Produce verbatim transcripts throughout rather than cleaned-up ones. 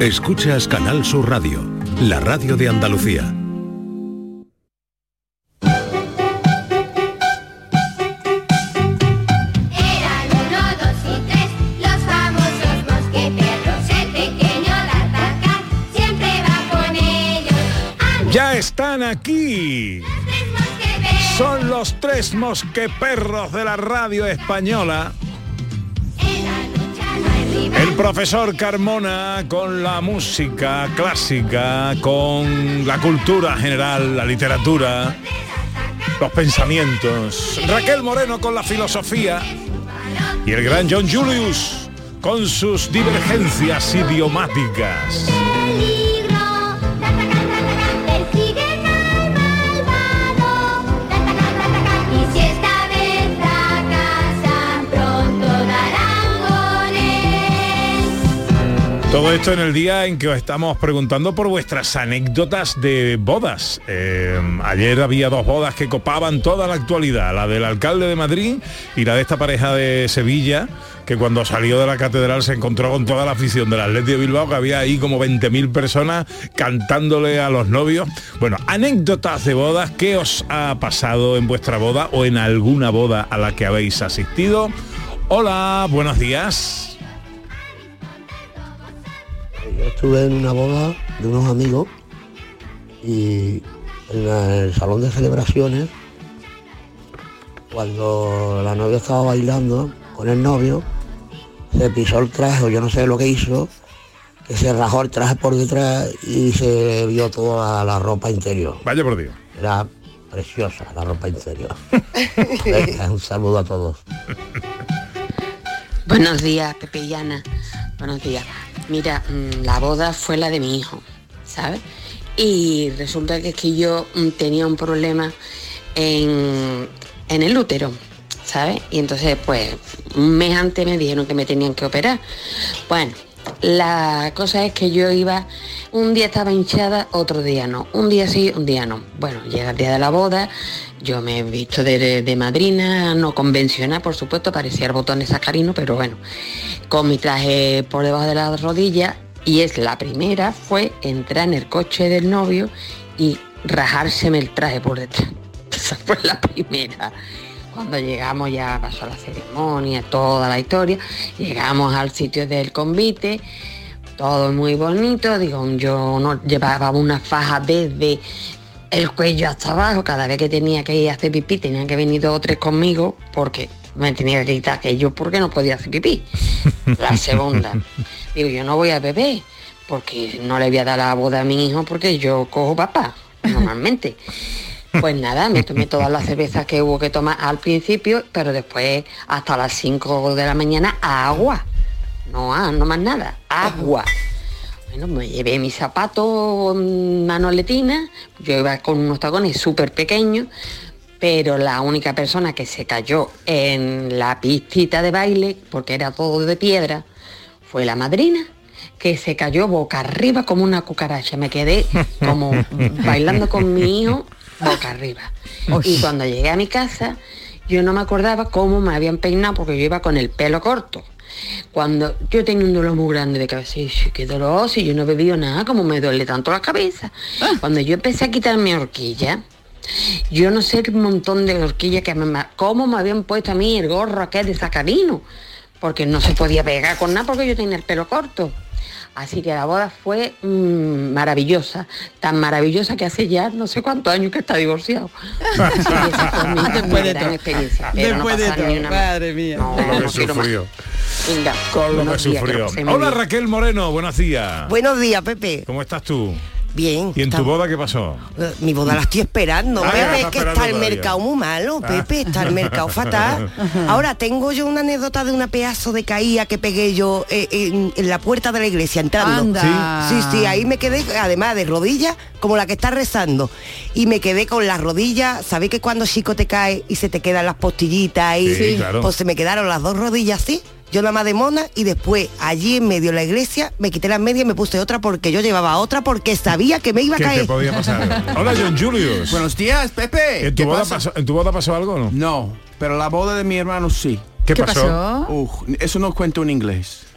Escuchas Canal Sur Radio, la radio de Andalucía. Eran uno, dos y tres, los famosos mosqueteros. El pequeño D'Artagnan siempre va con ellos. ¡Ya están aquí! Los tres mosqueteros. Son los tres mosqueperros de la radio española. En la lucha no hay rival. El profesor Carmona con la música clásica, con la cultura general, la literatura, los pensamientos. Raquel Moreno con la filosofía. Y el gran John Julius con sus divergencias idiomáticas. Peligro. D'Artagnan, D'Artagnan, persiguen al malvado. D'Artagnan, D'Artagnan, y si esta vez fracasan, pronto darán con él. Todo esto en el día en que os estamos preguntando por vuestras anécdotas de bodas. Eh, ayer había dos bodas que copaban toda la actualidad, la del alcalde de Madrid y la de esta pareja de Sevilla, que cuando salió de la catedral se encontró con toda la afición del Athletic de Bilbao, que había ahí como veinte mil personas cantándole a los novios. Bueno, anécdotas de bodas, ¿qué os ha pasado en vuestra boda o en alguna boda a la que habéis asistido? Hola, buenos días. Yo estuve en una boda de unos amigos y en el salón de celebraciones, cuando la novia estaba bailando con el novio, se pisó el traje, o yo no sé lo que hizo, que se rajó el traje por detrás y se vio toda la ropa interior. Vaya por Dios. Era preciosa la ropa interior. Venga, un saludo a todos. Buenos días, Pepe y Ana. Buenos días. Mira, mmm, la boda fue la de mi hijo, ¿sabes? Y resulta que es que yo mmm, tenía un problema en, en el útero, ¿sabes? Y entonces, pues, un mes antes me dijeron que me tenían que operar. Bueno, la cosa es que yo iba, un día estaba hinchada, otro día no. Un día sí, un día no. Bueno, llega el día de la boda, yo me he visto de, de madrina, no convencional, por supuesto, parecía el botón de sacarino, pero bueno, con mi traje por debajo de las rodillas, y es la primera, fue entrar en el coche del novio y rajárseme el traje por detrás. Esa fue la primera. Cuando llegamos ya pasó la ceremonia, toda la historia, llegamos al sitio del convite, todo muy bonito, digo, yo no llevaba una faja desde el cuello hasta abajo, cada vez que tenía que ir a hacer pipí tenían que venir dos o tres conmigo porque me tenía que quitar que yo porque no podía hacer pipí. La segunda, digo, yo no voy a beber porque no le voy a dar la boda a mi hijo porque yo cojo papá, normalmente. Pues nada, me tomé todas las cervezas que hubo que tomar al principio, pero después hasta las cinco de la mañana agua. No, ah, no más nada, agua. Bueno, me llevé mis zapatos, manoletinas, yo iba con unos tacones súper pequeños, pero la única persona que se cayó en la pistita de baile, porque era todo de piedra, fue la madrina, que se cayó boca arriba como una cucaracha. Me quedé como bailando con mi hijo boca arriba. Y cuando llegué a mi casa, yo no me acordaba cómo me habían peinado porque yo iba con el pelo corto. Cuando yo tenía un dolor muy grande de cabeza, y dije, qué dolor, si yo no he bebido nada, como me duele tanto la cabeza. Cuando yo empecé a quitar mi horquilla, yo no sé el montón de horquillas que me... ¿Cómo me habían puesto a mí el gorro aquel de sacarino? Porque no se podía pegar con nada porque yo tenía el pelo corto. Así que la boda fue mmm, maravillosa, tan maravillosa que hace ya no sé cuántos años que está divorciado. Así que esa fue mi Después de gran todo. experiencia. Pero Después no de pasar ni todo, una madre mía. No, Con lo que no quiero más. sufrió. Venga, Con lo que buenos días, sufrió. que lo pasé muy Hola bien. Raquel Moreno, buenos días. Buenos días, Pepe. ¿Cómo estás tú? Bien. ¿Y en tu estamos- boda qué pasó? Eh, Mi boda la estoy esperando, Ah, la Pepe, estás es que esperando está el todavía. mercado muy malo, Pepe, está el mercado fatal. Ahora, tengo yo una anécdota de una pedazo de caída que pegué yo eh, en, en la puerta de la iglesia, entrando. Anda. Sí, sí, ahí me quedé, además de rodillas, como la que está rezando. Y me quedé con las rodillas, ¿sabéis que cuando chico te cae y se te quedan las postillitas ahí? Sí, claro. Pues se me quedaron las dos rodillas así, yo nada más de mona, y después allí en medio de la iglesia me quité las medias y me puse otra porque yo llevaba otra porque sabía que me iba a ¿Qué te caer. podía pasar? Hola John Julius. Buenos días, Pepe. ¿En tu, ¿Qué boda pasa? pasó, ¿En tu boda pasó algo o no? No, pero la boda de mi hermano sí. ¿Qué, ¿Qué pasó? pasó? Uf, eso no cuento en inglés.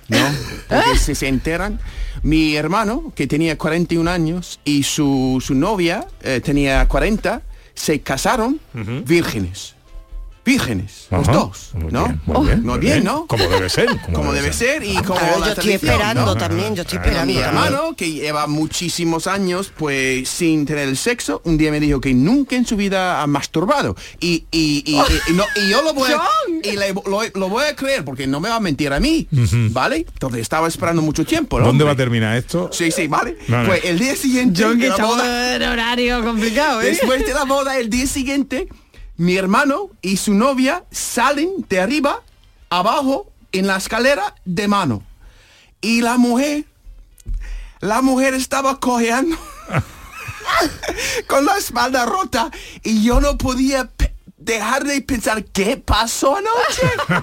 ¿no? Porque se, se enteran. Mi hermano, que tenía cuarenta y un años, y su, su novia eh, tenía cuarenta, se casaron uh-huh. vírgenes. Vírgenes, Ajá, los dos, ¿no? Bien, muy bien, muy muy bien, bien, ¿no? Como debe ser. Como, como debe ser, ser y como claro, la yo estoy esperando ¿no? también, yo estoy esperando. Mi hermano, que lleva muchísimos años, pues, sin tener el sexo, un día me dijo que nunca en su vida ha masturbado. Y, y, y, oh. y, y, no, y yo lo voy, a, y le, lo, lo voy a creer, porque no me va a mentir a mí, uh-huh. ¿vale? Entonces estaba esperando mucho tiempo, ¿no? ¿Dónde va a terminar esto? Sí, sí, ¿vale? No, no. Pues el día siguiente... John, que de la boda, en horario complicado, ¿eh? Después de la boda, el día siguiente... Mi hermano y su novia salen de arriba, abajo, en la escalera de mano. Y la mujer, la mujer estaba cojeando con la espalda rota y yo no podía pe- dejar de pensar, ¿qué pasó anoche?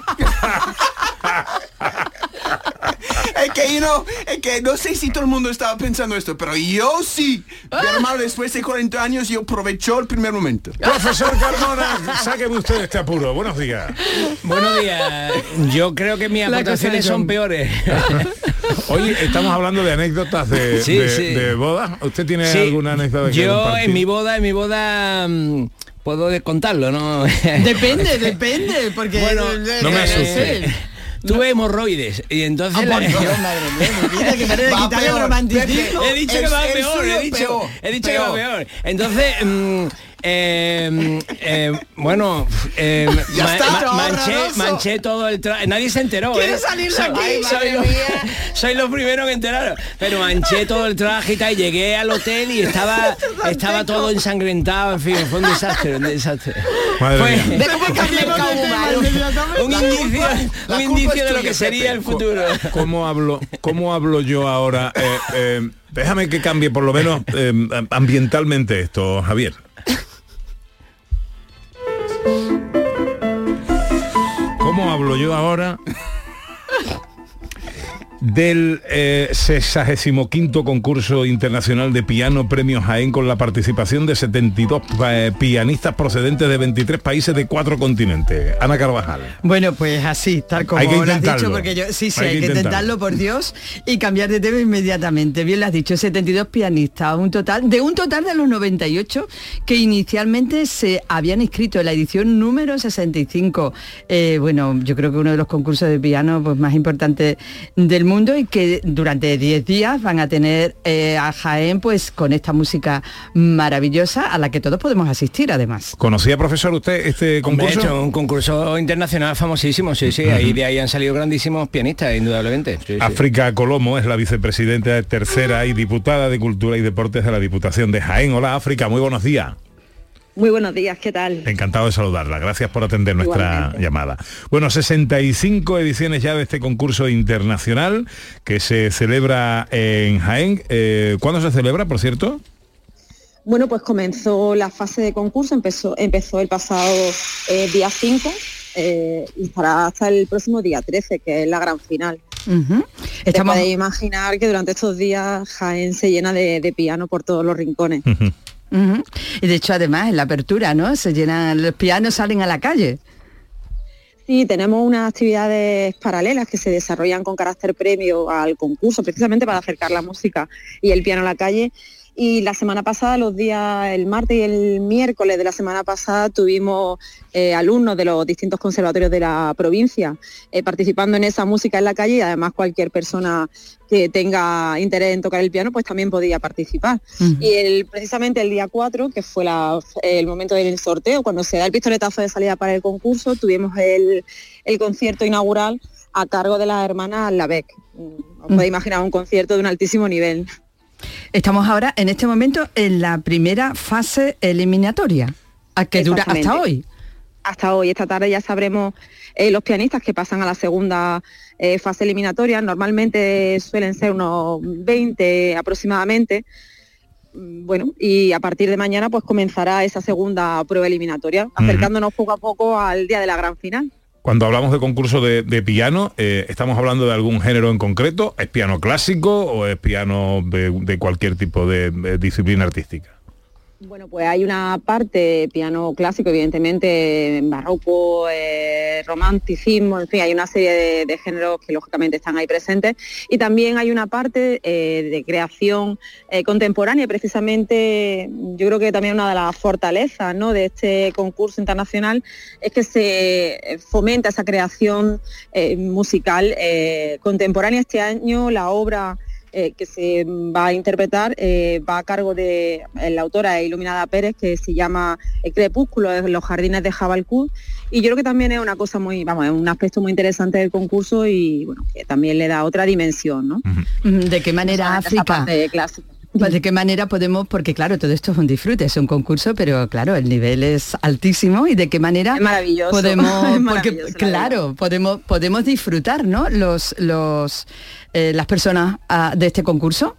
Es que, you know, es que no sé si todo el mundo estaba pensando esto, pero yo sí. Mi hermano, después de cuarenta años, yo aprovechó el primer momento. Profesor Carmona, sáqueme usted este apuro. Buenos días. Buenos días. Yo creo que mis aportaciones son peores. Hoy estamos hablando de anécdotas de, sí, de, sí. de bodas. ¿Usted tiene sí. alguna anécdota que Yo compartir? en mi boda, en mi boda... Mmm, puedo contarlo, ¿no? Depende, depende, porque... Bueno, no me asuste. Tuve hemorroides y entonces... Oh, la... por Dios, madre mía, mira, que parece va quitarle el peor, romanticismo. He dicho el, que va el peor, he dicho, peor, he dicho peor. que va peor. Entonces, mmm, eh, eh, bueno, eh, Ya ma- está, ma- manché, horroroso. manché todo el traje. Nadie se enteró. ¿Quieres ¿eh? salir de soy, aquí? Ay, soy, madre lo, mía. soy los primeros que enteraron. Pero manché todo el traje y tal. Y llegué al hotel y estaba, estaba todo ensangrentado. En fin, fue un desastre, un desastre. Madre Fue mía. ¿Ves cómo cambia el humano? un indicio, la un culpa indicio es de lo tuya, que sería Pepe. el futuro. ¿Cómo hablo, cómo hablo yo ahora? Eh, eh, déjame que cambie por lo menos eh, ambientalmente esto, Javier. ¿Cómo hablo yo ahora del eh, sesagésimo quinto concurso internacional de piano Premio Jaén con la participación de setenta y dos eh, pianistas procedentes de veintitrés países de cuatro continentes? Ana Carvajal. Bueno, pues así, tal como Hay que lo has intentarlo. dicho, porque yo sí, sí, Hay hay, que que intentarlo, intentarlo, por Dios, y cambiar de tema inmediatamente. Bien lo has dicho, setenta y dos pianistas, un total, de un total de los noventa y ocho que inicialmente se habían inscrito en la edición número sesenta y cinco. Eh, bueno, yo creo que uno de los concursos de piano pues, más importantes del mundo y que durante diez días van a tener eh, a Jaén pues con esta música maravillosa a la que todos podemos asistir además. ¿Conocía, profesor, usted este concurso? De hecho, un concurso internacional famosísimo, sí, sí, ahí de ahí han salido grandísimos pianistas, indudablemente. Sí, sí. África Colomo es la vicepresidenta tercera y diputada de Cultura y Deportes de la Diputación de Jaén. Hola, África, muy buenos días. Muy buenos días, ¿qué tal? Encantado de saludarla, gracias por atender nuestra Igualmente. llamada. Bueno, sesenta y cinco ediciones ya de este concurso internacional que se celebra en Jaén. Eh, ¿Cuándo se celebra, por cierto? Bueno, pues comenzó la fase de concurso, empezó, empezó el pasado eh, día cinco eh, y estará hasta el próximo día trece, que es la gran final. Uh-huh. Te Estamos... podéis imaginar que durante estos días Jaén se llena de, de piano por todos los rincones. Uh-huh. Uh-huh. Y de hecho además en la apertura, ¿no? Se llenan, los pianos salen a la calle. Sí, tenemos unas actividades paralelas que se desarrollan con carácter previo al concurso, precisamente para acercar la música y el piano a la calle. Y la semana pasada, los días, el martes y el miércoles de la semana pasada, tuvimos eh, alumnos de los distintos conservatorios de la provincia eh, participando en esa música en la calle, y además cualquier persona que tenga interés en tocar el piano, pues también podía participar. Uh-huh. Y el, precisamente el día cuatro, que fue la, el momento del sorteo, cuando se da el pistoletazo de salida para el concurso, tuvimos el, el concierto inaugural a cargo de las hermanas Labec. Os uh-huh. podéis imaginar un concierto de un altísimo nivel. Estamos ahora, en este momento, en la primera fase eliminatoria, a que dura hasta hoy. Hasta hoy, esta tarde ya sabremos eh, los pianistas que pasan a la segunda eh, fase eliminatoria. Normalmente suelen ser unos veinte aproximadamente. Bueno, y a partir de mañana pues comenzará esa segunda prueba eliminatoria, acercándonos uh-huh. poco a poco al día de la gran final. Cuando hablamos de concurso de, de piano, eh, ¿estamos hablando de algún género en concreto? ¿Es piano clásico o es piano de, de cualquier tipo de, de disciplina artística? Bueno, pues hay una parte piano clásico, evidentemente, barroco, eh, romanticismo, en fin, hay una serie de, de géneros que lógicamente están ahí presentes. Y también hay una parte eh, de creación eh, contemporánea, precisamente yo creo que también una de las fortalezas, ¿no?, de este concurso internacional es que se fomenta esa creación eh, musical eh, contemporánea. Este año la obra Eh, que se va a interpretar eh, va a cargo de eh, la autora Iluminada Pérez, que se llama El Crepúsculo en los jardines de Jabalcú, y yo creo que también es una cosa muy, vamos, es un aspecto muy interesante del concurso y bueno, que también le da otra dimensión, ¿no? ¿De qué manera África? ¿De qué manera podemos, porque claro, todo esto es un disfrute, es un concurso, pero claro, el nivel es altísimo, y de qué manera es maravilloso, podemos, es porque claro, podemos podemos disfrutar, ¿no? Los los eh, las personas uh, de este concurso.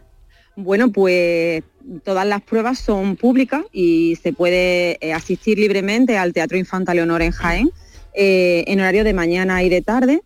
Bueno, pues todas las pruebas son públicas y se puede eh, asistir libremente al Teatro Infanta Leonor en Jaén eh, en horario de mañana y de tarde,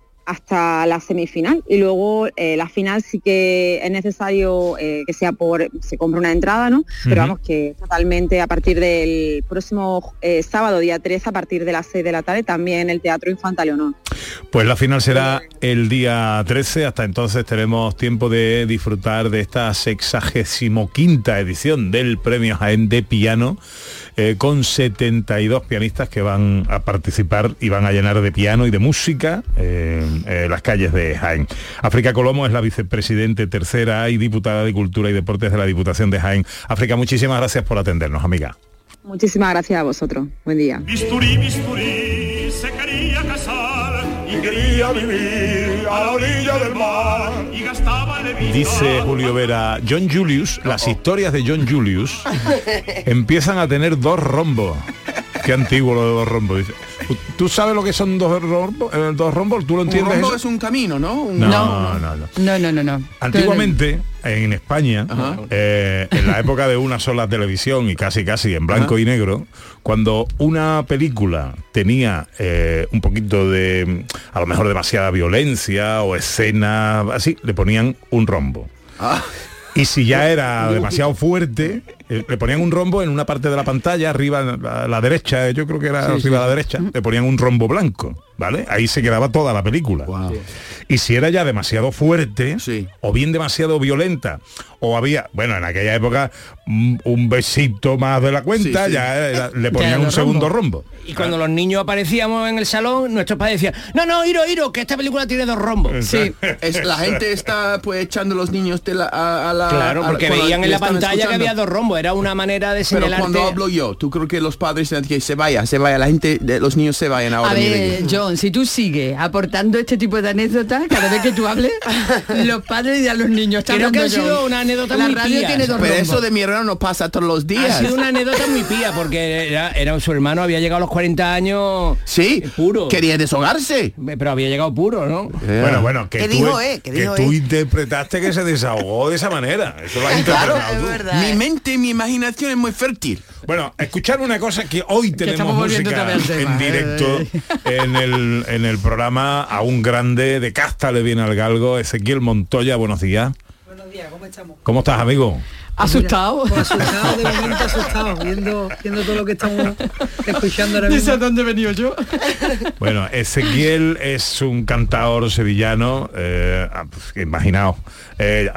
hasta la semifinal, y luego eh, la final sí que es necesario eh, que sea por, se compra una entrada, ¿no? Pero uh-huh. vamos, que totalmente a partir del próximo eh, sábado, día trece, a partir de las seis de la tarde, también en el Teatro Infanta Leonor. Pues la final será el día trece, hasta entonces tenemos tiempo de disfrutar de esta sexagésimo quinta edición del Premio Jaén de Piano, eh, con setenta y dos pianistas que van a participar y van a llenar de piano y de música eh, eh, las calles de Jaén. África Colomo es la vicepresidente tercera y diputada de Cultura y Deportes de la Diputación de Jaén. África, muchísimas gracias por atendernos, amiga. Muchísimas gracias a vosotros. Buen día. Bisturí, bisturí, se quería casar y quería vivir a la orilla del mar y gastaba levita. Dice Julio Vera, John Julius, las historias de John Julius empiezan a tener dos rombos. Qué antiguo lo de dos rombos, dice. ¿Tú sabes lo que son dos rombos? Eh, dos rombos, ¿tú lo entiendes? Un rombo eso? Es un camino, ¿no? Un... No, no, no, no. No, no, no, no. Antiguamente, en España, eh, en la época de una sola televisión y casi casi en blanco Ajá. y negro, cuando una película tenía eh, un poquito de, a lo mejor demasiada violencia o escena así, le ponían un rombo. Ah. Y si ya era demasiado fuerte, eh, le ponían un rombo en una parte de la pantalla, arriba a la derecha, yo creo que era sí, arriba sí. a la derecha, le ponían un rombo blanco, ¿vale? Ahí se quedaba toda la película. Wow. Y si era ya demasiado fuerte, sí. o bien demasiado violenta, o había, bueno, en aquella época, un besito más de la cuenta, sí, sí. ya era, le ponían un segundo rombo. Y cuando ah. los niños aparecíamos en el salón, nuestros padres decían, no, no, Iro, Iro, que esta película tiene dos rombos. Sí. Es, la gente está pues echando a los niños de la, a, a la... Claro, porque a, veían en la pantalla escuchando. Que había dos rombos, era una manera de señalarte. Pero cuando hablo yo, ¿tú crees que los padres que se vaya, se vaya, la gente, los niños se vayan ahora? A ver, John, si tú sigues aportando este tipo de anécdotas, cada vez que tú hables, los padres y a los niños. Creo que ha sido una anécdota la muy radio pía. Tiene dos Pero rombos. eso de mi hermano no pasa todos los días. Ha sido una anécdota muy pía, porque era, era su hermano, había llegado a los cuarenta años sí, puro. Quería deshogarse. Pero había llegado puro, ¿no? Yeah. Bueno, bueno, que, ¿Qué tú, dijo, eh? ¿Qué que dijo, tú eh? interpretaste que se desahogó de esa manera. Eso lo has interpretado Claro, es tú. verdad. Mi mente, mi imaginación es muy fértil. Bueno, escuchar una cosa que hoy Que tenemos música en tema, directo eh. en el en el programa a un grande de casta le viene al galgo, Ezequiel Montoya, buenos días. Buenos días, ¿cómo estamos? ¿Cómo estás, amigo? Asustado. Pues asustado, de momento asustado, viendo, viendo todo lo que estamos escuchando ahora mismo. ¿Dice dónde he venido yo? Bueno, Ezequiel es un cantador sevillano, eh, imaginaos, eh,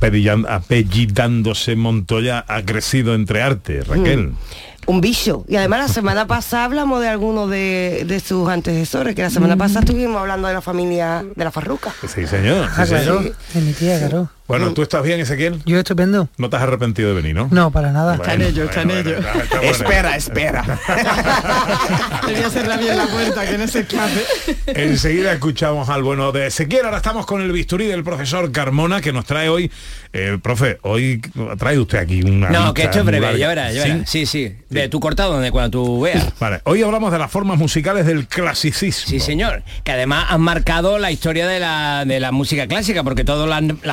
apellidándose Montoya, ha crecido entre artes, Raquel. Mm. Un bicho. Y además la semana pasada hablamos de algunos de, de sus antecesores, que la semana mm. pasada estuvimos hablando de la familia de la Farruca. Sí, señor. Ah, sí, claro, señor. de mi tía, claro. Bueno, ¿tú estás bien, Ezequiel? Yo estupendo. ¿No te has arrepentido de venir, no? No, para nada. Bueno, están ellos, están bueno, ellos. Bueno, está, está espera, espera. Quería cerrar bien la puerta, que no se escape. Enseguida escuchamos al bueno de Ezequiel. Ahora estamos con el bisturí del profesor Carmona, que nos trae hoy, eh, profe, hoy trae usted aquí una... No, que esto es breve, ya verás, ya verás. Sí, sí, sí. De tu cortado, donde cuando tú veas. Vale, hoy hablamos de las formas musicales del clasicismo. Sí, señor, que además han marcado la historia de la, de la música clásica, porque todas las, las palabras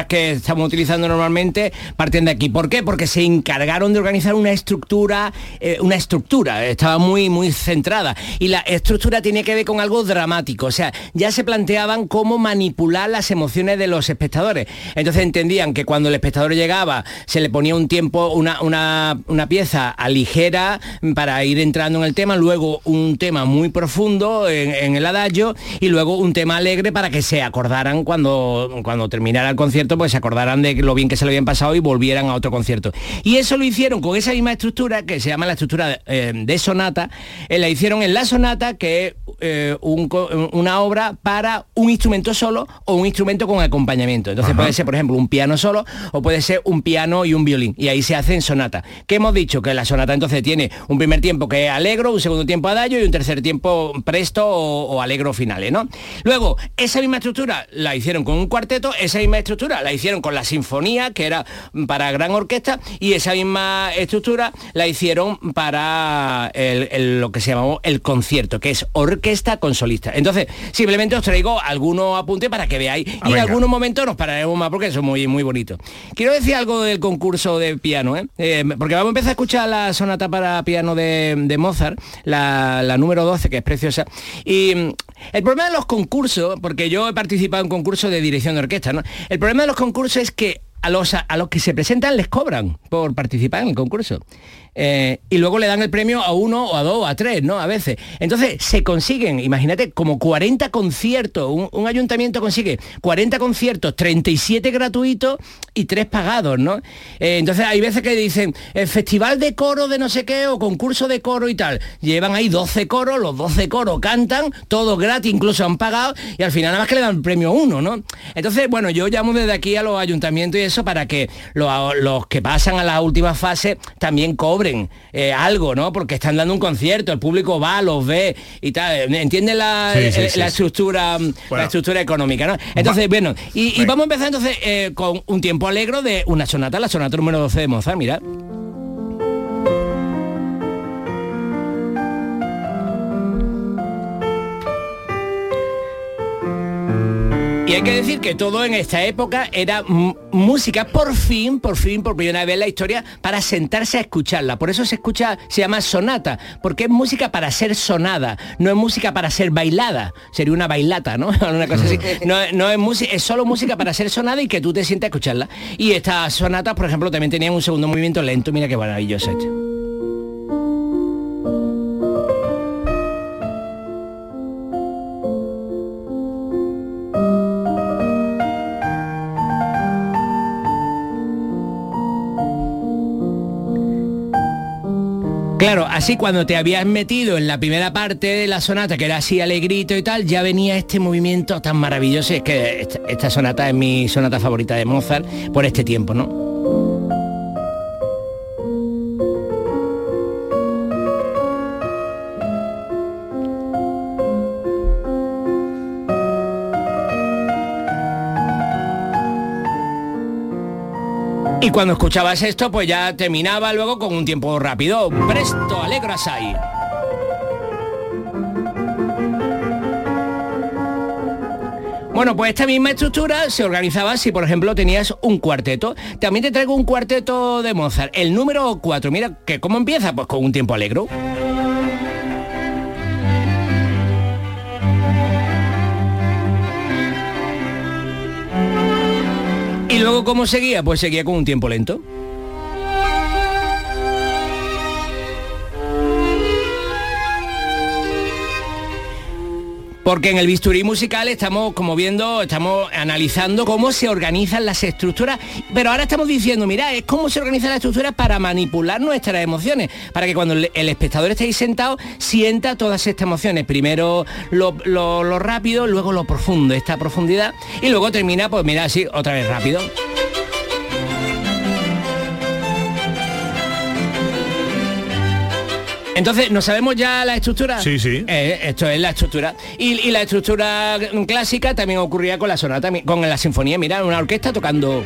partituras que estamos utilizando normalmente parten de aquí. ¿Por qué? Porque se encargaron de organizar una estructura, eh, una estructura, estaba muy, muy centrada. Y la estructura tiene que ver con algo dramático, o sea, ya se planteaban cómo manipular las emociones de los espectadores. Entonces entendían que cuando el espectador llegaba, se le ponía un tiempo, una, una, una pieza a ligera para ir entrando en el tema, luego un tema muy profundo en, en el adagio y luego un tema alegre para que se acordaran cuando, cuando terminara el concierto, pues se acordaran de lo bien que se lo habían pasado y volvieran a otro concierto. Y eso lo hicieron con esa misma estructura, que se llama la estructura de, eh, de sonata, eh, la hicieron en la sonata, que es eh, un, una obra para un instrumento solo o un instrumento con acompañamiento. Entonces Ajá. puede ser, por ejemplo, un piano solo o puede ser un piano y un violín. Y ahí se hace en sonata. ¿Qué hemos dicho? Que la sonata entonces tiene un primer tiempo que es alegro, un segundo tiempo adagio y un tercer tiempo presto o, o alegro finales, ¿no? Luego, esa misma estructura la hicieron con un cuarteto, esa misma estructura la hicieron con la sinfonía, que era para gran orquesta, y esa misma estructura la hicieron para el, el, lo que se llamó el concierto, que es orquesta con solista. Entonces, simplemente os traigo algunos apuntes para que veáis, ah, y venga. En algunos momentos nos pararemos más porque eso es muy, muy bonito. Quiero decir algo del concurso de piano, ¿eh? Eh, porque vamos a empezar a escuchar la sonata para piano de, de Mozart, la, la número doce, que es preciosa. Y el problema de los concursos, porque yo he participado en concursos de dirección de orquesta, ¿no? El problema de los concursos es que a los, a los que se presentan les cobran por participar en el concurso. Eh, y luego le dan el premio a uno o a dos o a tres, ¿no? A veces. Entonces se consiguen, imagínate, como cuarenta conciertos, un, un ayuntamiento consigue cuarenta conciertos, treinta y siete gratuitos y tres pagados, ¿no? Eh, entonces hay veces que dicen, el festival de coro de no sé qué o concurso de coro y tal, llevan ahí doce coros, los doce coros cantan, todo gratis, incluso han pagado, y al final nada más que le dan el premio a uno, ¿no? Entonces, bueno, yo llamo desde aquí a los ayuntamientos y eso para que los, los que pasan a la última fase también cobren Eh, algo, ¿no? Porque están dando un concierto, el público va, los ve y tal. ¿Entienden la, sí, sí, eh, sí, la sí. estructura bueno. la estructura económica, ¿no? Entonces, bueno, y, y vamos a empezar entonces eh, con un tiempo alegro de una sonata, la sonata número doce de Mozart, mira. Y hay que decir que todo en esta época era música, por fin, por fin, por primera vez en la historia, para sentarse a escucharla. Por eso se escucha, se llama sonata, porque es música para ser sonada, no es música para ser bailada. Sería una bailata, ¿no? Una cosa así. No, no es música, es solo música para ser sonada y que tú te sientas a escucharla. Y estas sonatas, por ejemplo, también tenían un segundo movimiento lento. Mira qué maravilloso hecho. Claro, así cuando te habías metido en la primera parte de la sonata, que era así alegrito y tal, ya venía este movimiento tan maravilloso. Es que esta, esta sonata es mi sonata favorita de Mozart por este tiempo, ¿no? Y cuando escuchabas esto, pues ya terminaba luego con un tiempo rápido. Presto, alegro assai. Bueno, pues esta misma estructura se organizaba si, por ejemplo, tenías un cuarteto. También te traigo un cuarteto de Mozart, el número cuatro. Mira, que ¿cómo empieza? Pues con un tiempo alegro. Y luego, ¿cómo seguía? Pues seguía con un tiempo lento. Porque en el bisturí musical estamos como viendo, estamos analizando cómo se organizan las estructuras, pero ahora estamos diciendo, mira, es cómo se organizan las estructuras para manipular nuestras emociones, para que cuando el, el espectador esté ahí sentado, sienta todas estas emociones. Primero lo, lo, lo rápido, luego lo profundo, esta profundidad, y luego termina, pues mira, así, otra vez rápido. Entonces, ¿no sabemos ya la estructura? Sí, sí. Eh, esto es la estructura. Y, y la estructura clásica también ocurría con la sonata, con la sinfonía. Mira, una orquesta tocando...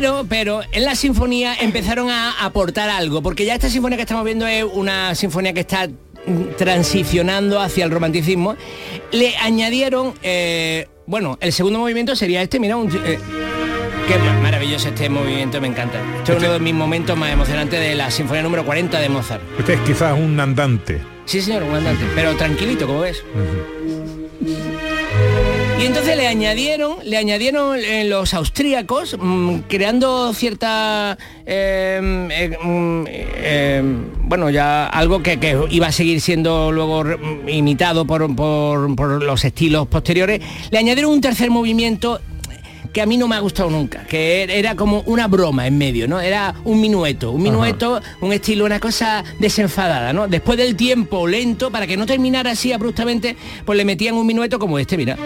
Pero, pero en la sinfonía empezaron a aportar algo, porque ya esta sinfonía que estamos viendo es una sinfonía que está transicionando hacia el romanticismo. Le añadieron, eh, bueno, el segundo movimiento sería este, mira, un, eh, qué maravilloso este movimiento, me encanta. Este es uno de mis momentos más emocionantes de la sinfonía número cuarenta de Mozart. Este es quizás un andante. Sí, señor, un andante, pero tranquilito, como ves. Uh-huh. Y entonces le añadieron, le añadieron eh, los austríacos, mmm, creando cierta, eh, eh, eh, bueno, ya algo que, que iba a seguir siendo luego imitado por, por, por los estilos posteriores. Le añadieron un tercer movimiento que a mí no me ha gustado nunca, que era como una broma en medio, ¿no? Era un minueto, un minueto, ajá, un estilo, una cosa desenfadada, ¿no? Después del tiempo lento, para que no terminara así abruptamente, pues le metían un minueto como este, mira.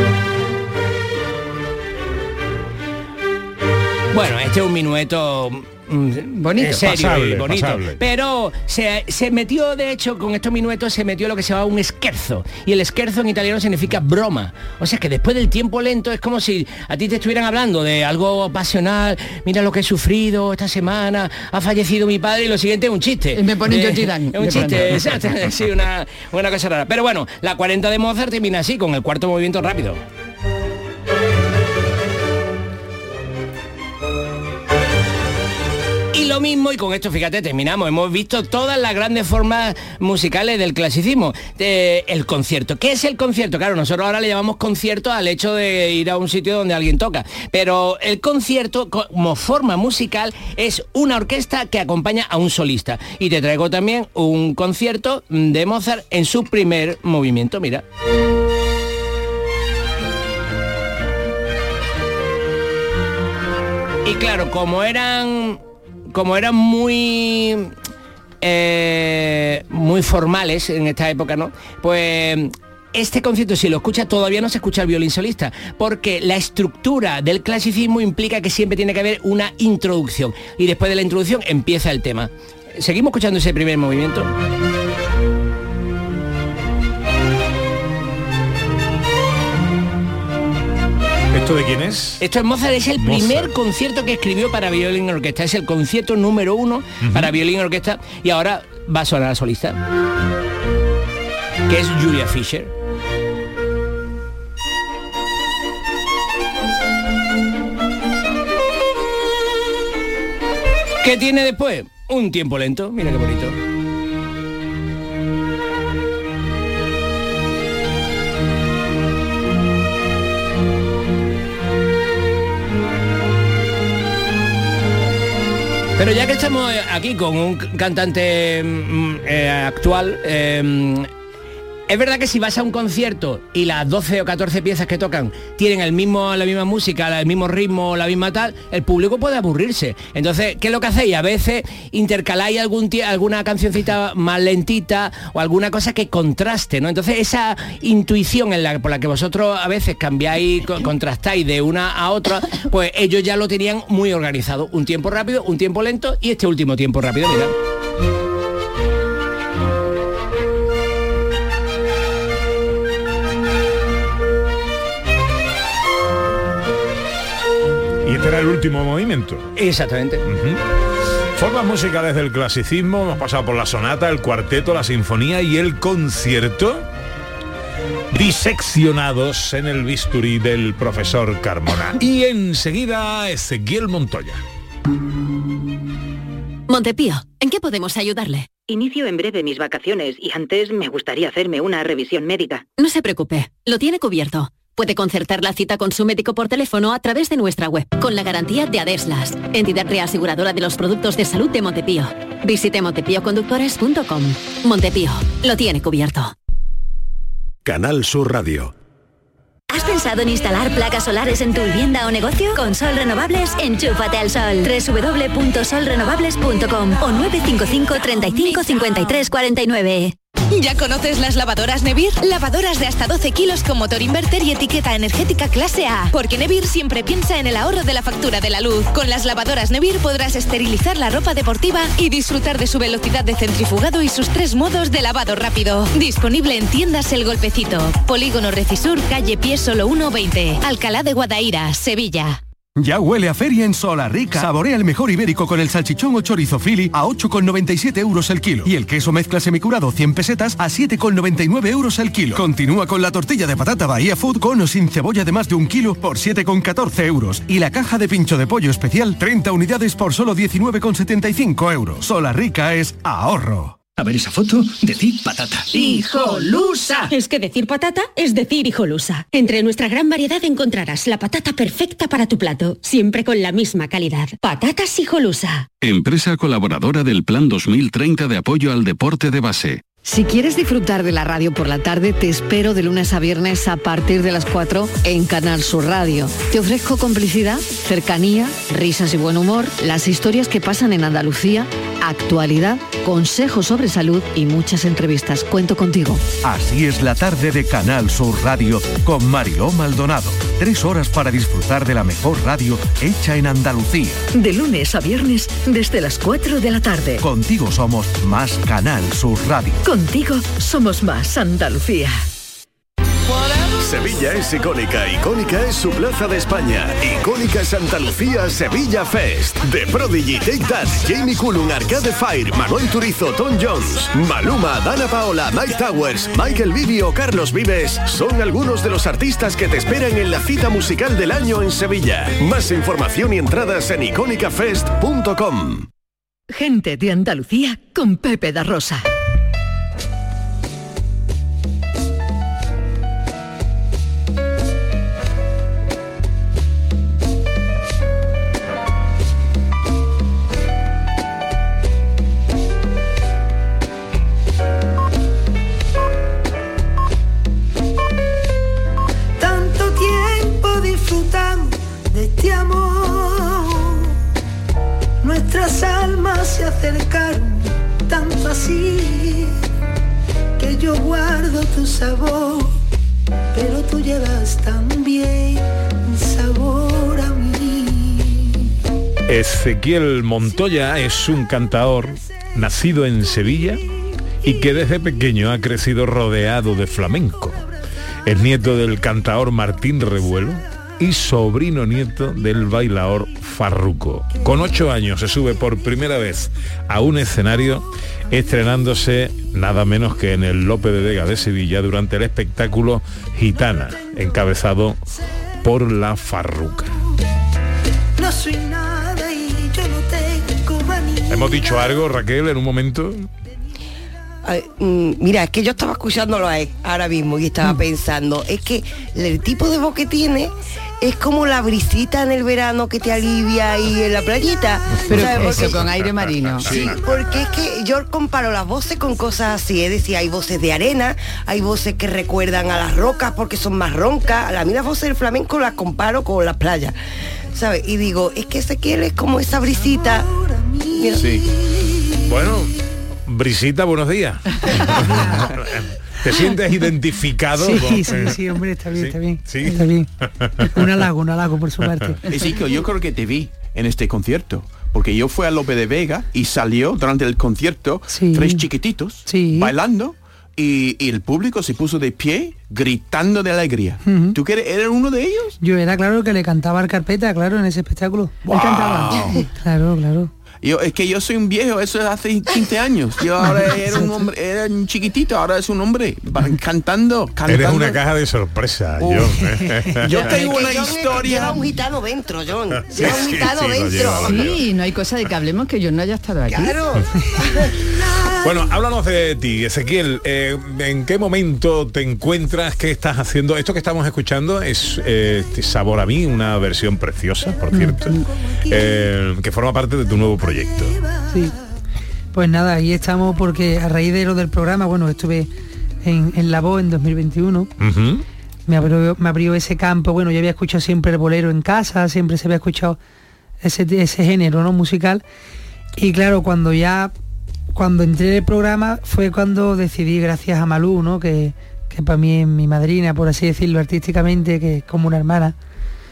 Bueno, este es un minueto bonito, serio, pasable, bonito, pasable. Pero se, se metió, de hecho, con estos minuetos se metió lo que se llama un scherzo, y el scherzo en italiano significa broma. O sea que después del tiempo lento es como si a ti te estuvieran hablando de algo pasional. Mira lo que he sufrido esta semana, ha fallecido mi padre, y lo siguiente es un chiste. Me pone yo tirán. Es un chiste, exacto, sí, una, una cosa rara. Pero bueno, la cuarenta de Mozart termina así, con el cuarto movimiento rápido. Y lo mismo, y con esto, fíjate, terminamos. Hemos visto todas las grandes formas musicales del clasicismo. Eh, el concierto. ¿Qué es el concierto? Claro, nosotros ahora le llamamos concierto al hecho de ir a un sitio donde alguien toca. Pero el concierto, como forma musical, es una orquesta que acompaña a un solista. Y te traigo también un concierto de Mozart en su primer movimiento, mira. Y claro, como eran... como eran muy eh, muy formales en esta época, ¿no? Pues este concierto, si lo escuchas, todavía no se escucha el violín solista, porque la estructura del clasicismo implica que siempre tiene que haber una introducción, y después de la introducción empieza el tema. Seguimos escuchando ese primer movimiento. ¿Esto de quién es? Esto es Mozart, es el Mozart. primer concierto que escribió para violín y orquesta. Es el concierto número uno uh-huh. para violín y orquesta, y ahora va a sonar a solista, que es Julia Fischer. ¿Qué tiene después? Un tiempo lento, mira qué bonito. Pero ya que estamos aquí con un cantante eh, actual, eh, es verdad que si vas a un concierto y las doce o catorce piezas que tocan tienen el mismo, la misma música, el mismo ritmo, la misma tal, el público puede aburrirse. Entonces, ¿qué es lo que hacéis? A veces intercaláis algún alguna cancioncita más lentita o alguna cosa que contraste, ¿no? Entonces, esa intuición en la, por la que vosotros a veces cambiáis, contrastáis de una a otra, pues ellos ya lo tenían muy organizado. Un tiempo rápido, un tiempo lento, y este último tiempo rápido, mira. Y este era el último movimiento. Exactamente. Uh-huh. Formas musicales del clasicismo, hemos pasado por la sonata, el cuarteto, la sinfonía y el concierto, diseccionados en el bisturí del profesor Carmona. Y enseguida, Ezequiel Montoya. Montepío, ¿en qué podemos ayudarle? Inicio en breve mis vacaciones y antes me gustaría hacerme una revisión médica. No se preocupe, lo tiene cubierto. Puede concertar la cita con su médico por teléfono a través de nuestra web, con la garantía de Adeslas, entidad reaseguradora de los productos de salud de Montepío. Visite montepío conductores punto com. Montepío, lo tiene cubierto. Canal Sur Radio. ¿Has pensado en instalar placas solares en tu vivienda o negocio? Con Sol Renovables, enchúfate al sol. doble u doble u doble u punto sol renovables punto com o nueve cinco cinco, treinta y cinco, cincuenta y tres, cuarenta y nueve. ¿Ya conoces las lavadoras Nevir? Lavadoras de hasta doce kilos con motor inverter y etiqueta energética clase A. Porque Nevir siempre piensa en el ahorro de la factura de la luz. Con las lavadoras Nevir podrás esterilizar la ropa deportiva y disfrutar de su velocidad de centrifugado y sus tres modos de lavado rápido. Disponible en tiendas El Golpecito, Polígono Recisur, calle Pie Solo uno veinte, Alcalá de Guadaira, Sevilla. Ya huele a feria en Solarrica. Saborea el mejor ibérico con el salchichón o chorizo Philly a ocho con noventa y siete euros el kilo. Y el queso mezcla semicurado cien pesetas a siete con noventa y nueve euros el kilo. Continúa con la tortilla de patata Bahía Food con o sin cebolla de más de un kilo por siete con catorce euros. Y la caja de pincho de pollo especial, treinta unidades por solo diecinueve con setenta y cinco euros. Solarrica es ahorro. A ver esa foto, decid patata. ¡Hijolusa! Es que decir patata es decir hijolusa. Entre nuestra gran variedad encontrarás la patata perfecta para tu plato, siempre con la misma calidad. Patatas Hijolusa. Empresa colaboradora del Plan dos mil treinta de apoyo al deporte de base. Si quieres disfrutar de la radio por la tarde, te espero de lunes a viernes a partir de las cuatro en Canal Sur Radio. Te ofrezco complicidad, cercanía, risas y buen humor, las historias que pasan en Andalucía, actualidad, consejos sobre salud y muchas entrevistas. Cuento contigo. Así es la tarde de Canal Sur Radio con Mariló Maldonado. Tres horas para disfrutar de la mejor radio hecha en Andalucía. De lunes a viernes desde las cuatro de la tarde. Contigo somos más Canal Sur Radio. Contigo somos más Andalucía. Sevilla es icónica, icónica es su plaza de España. Icónica es Santa Lucía Sevilla Fest. The Prodigy, Take That, Jamie Cullum, Arcade Fire, Manuel Turizo, Tom Jones, Maluma, Dana Paola, Mike Towers, Michael Vivi o Carlos Vives son algunos de los artistas que te esperan en la cita musical del año en Sevilla. Más información y entradas en icónica fest punto com. Gente de Andalucía con Pepe da Rosa. Este amor, nuestras almas se acercaron tanto así que yo guardo tu sabor, pero tú llevas también sabor a mí. Ezequiel Montoya es un cantaor nacido en Sevilla y que desde pequeño ha crecido rodeado de flamenco. Es nieto del cantaor Martín Revuelo y sobrino nieto del bailaor Farruco. Con ocho años se sube por primera vez a un escenario, estrenándose nada menos que en el Lope de Vega de Sevilla durante el espectáculo Gitana, encabezado por la Farruca. No soy nada y yo no tengo manía. ¿Hemos dicho algo, Raquel, en un momento? Ay, mm, mira, es que yo estaba escuchándolo a él ahora mismo y estaba pensando, es que el tipo de voz que tiene es como la brisita en el verano que te alivia ahí en la playita. Pero ¿sabes? eso, Porque, con aire marino. Sí, porque es que yo comparo las voces con cosas así, es decir, hay voces de arena, hay voces que recuerdan a las rocas porque son más roncas. A mí las voces del flamenco las comparo con las playas, ¿sabes? Y digo, es que Ezequiel es como esa brisita. Mira. Sí. Bueno, Brisita, buenos días. ¿Te sientes identificado? Sí, con, sí, eh, sí, hombre, está bien, ¿sí? está bien. ¿Sí? Está bien. Un halago, un halago por su parte. Ezequiel, yo creo que te vi en este concierto, porque yo fui a Lope de Vega y salió durante el concierto Sí. tres chiquititos Sí. bailando y, y el público se puso de pie gritando de alegría. Ujú. ¿Tú que eres, eres uno de ellos? Yo era claro que le cantaba al Carpeta, claro, en ese espectáculo. Wow. Le cantaba. Claro, claro. Yo, es que yo soy un viejo, eso es hace quince años. Yo ahora era un hombre, era un chiquitito, ahora es un hombre va- cantando, cantando. Eres una caja de sorpresa, Uf. John. Yo tengo una John historia. Lleva un gitano dentro, John. Lleva Sí, un sí, gitano sí, lo dentro. lleva, lo Sí, no hay cosa de que hablemos que yo no haya estado aquí. Claro. Bueno, háblanos de ti, Ezequiel. Eh, ¿En qué momento te encuentras? ¿Qué estás haciendo? Esto que estamos escuchando es eh, Sabor a mí, una versión preciosa, por cierto, eh, que forma parte de tu nuevo proyecto. Sí. Pues nada, ahí estamos porque a raíz de lo del programa, bueno, estuve en, en La Voz en dos mil veintiuno. Ujú. Me abrió, me abrió ese campo. Bueno, yo había escuchado siempre el bolero en casa, siempre se había escuchado ese, ese género, ¿no? Musical. Y claro, cuando ya, cuando entré en el programa fue cuando decidí, gracias a Malú, ¿no? Que, que para mí es mi madrina, por así decirlo, artísticamente, que es como una hermana,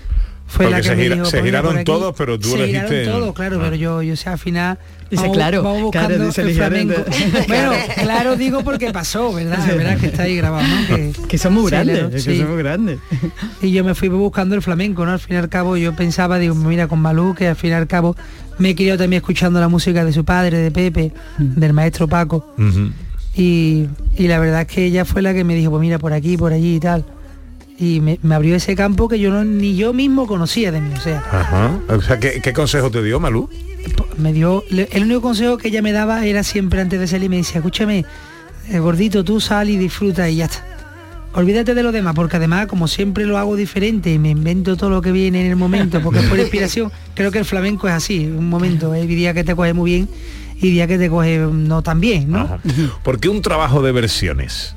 fue Porque la que se, me gira, dijo, se pues mira, giraron por aquí todos, pero tú se elegiste... giraron todos, claro, Ah. pero yo, yo sé, al final... Dice, vamos- claro, vamos buscando claro, se el eligieron flamenco. de- Bueno, claro digo porque pasó, ¿verdad? Es verdad que está ahí grabado, ¿no? Que, Que son muy se grandes, le- que sí. son muy grandes. Y yo me fui buscando el flamenco, ¿no? Al fin y al cabo yo pensaba, digo, mira, con Malú, que al fin y al cabo me he criado también escuchando la música de su padre, de Pepe, del maestro Paco. Ujú. Y, y la verdad es que ella fue la que me dijo, pues mira, por aquí, por allí y tal. Y me, me abrió ese campo que yo no, ni yo mismo conocía de mí. O sea, Ajá. O sea, ¿qué, qué consejo te dio, Malú? me dio, le- el único consejo que ella me daba era siempre antes de salir, me decía, escúchame, eh, gordito, tú sal y disfruta y ya está. Olvídate de lo demás, porque además, como siempre lo hago diferente y me invento todo lo que viene en el momento, porque es por inspiración, creo que el flamenco es así, un momento, hay día que te coge muy bien y día que te coge no tan bien, ¿no? Ajá. ¿Por qué un trabajo de versiones?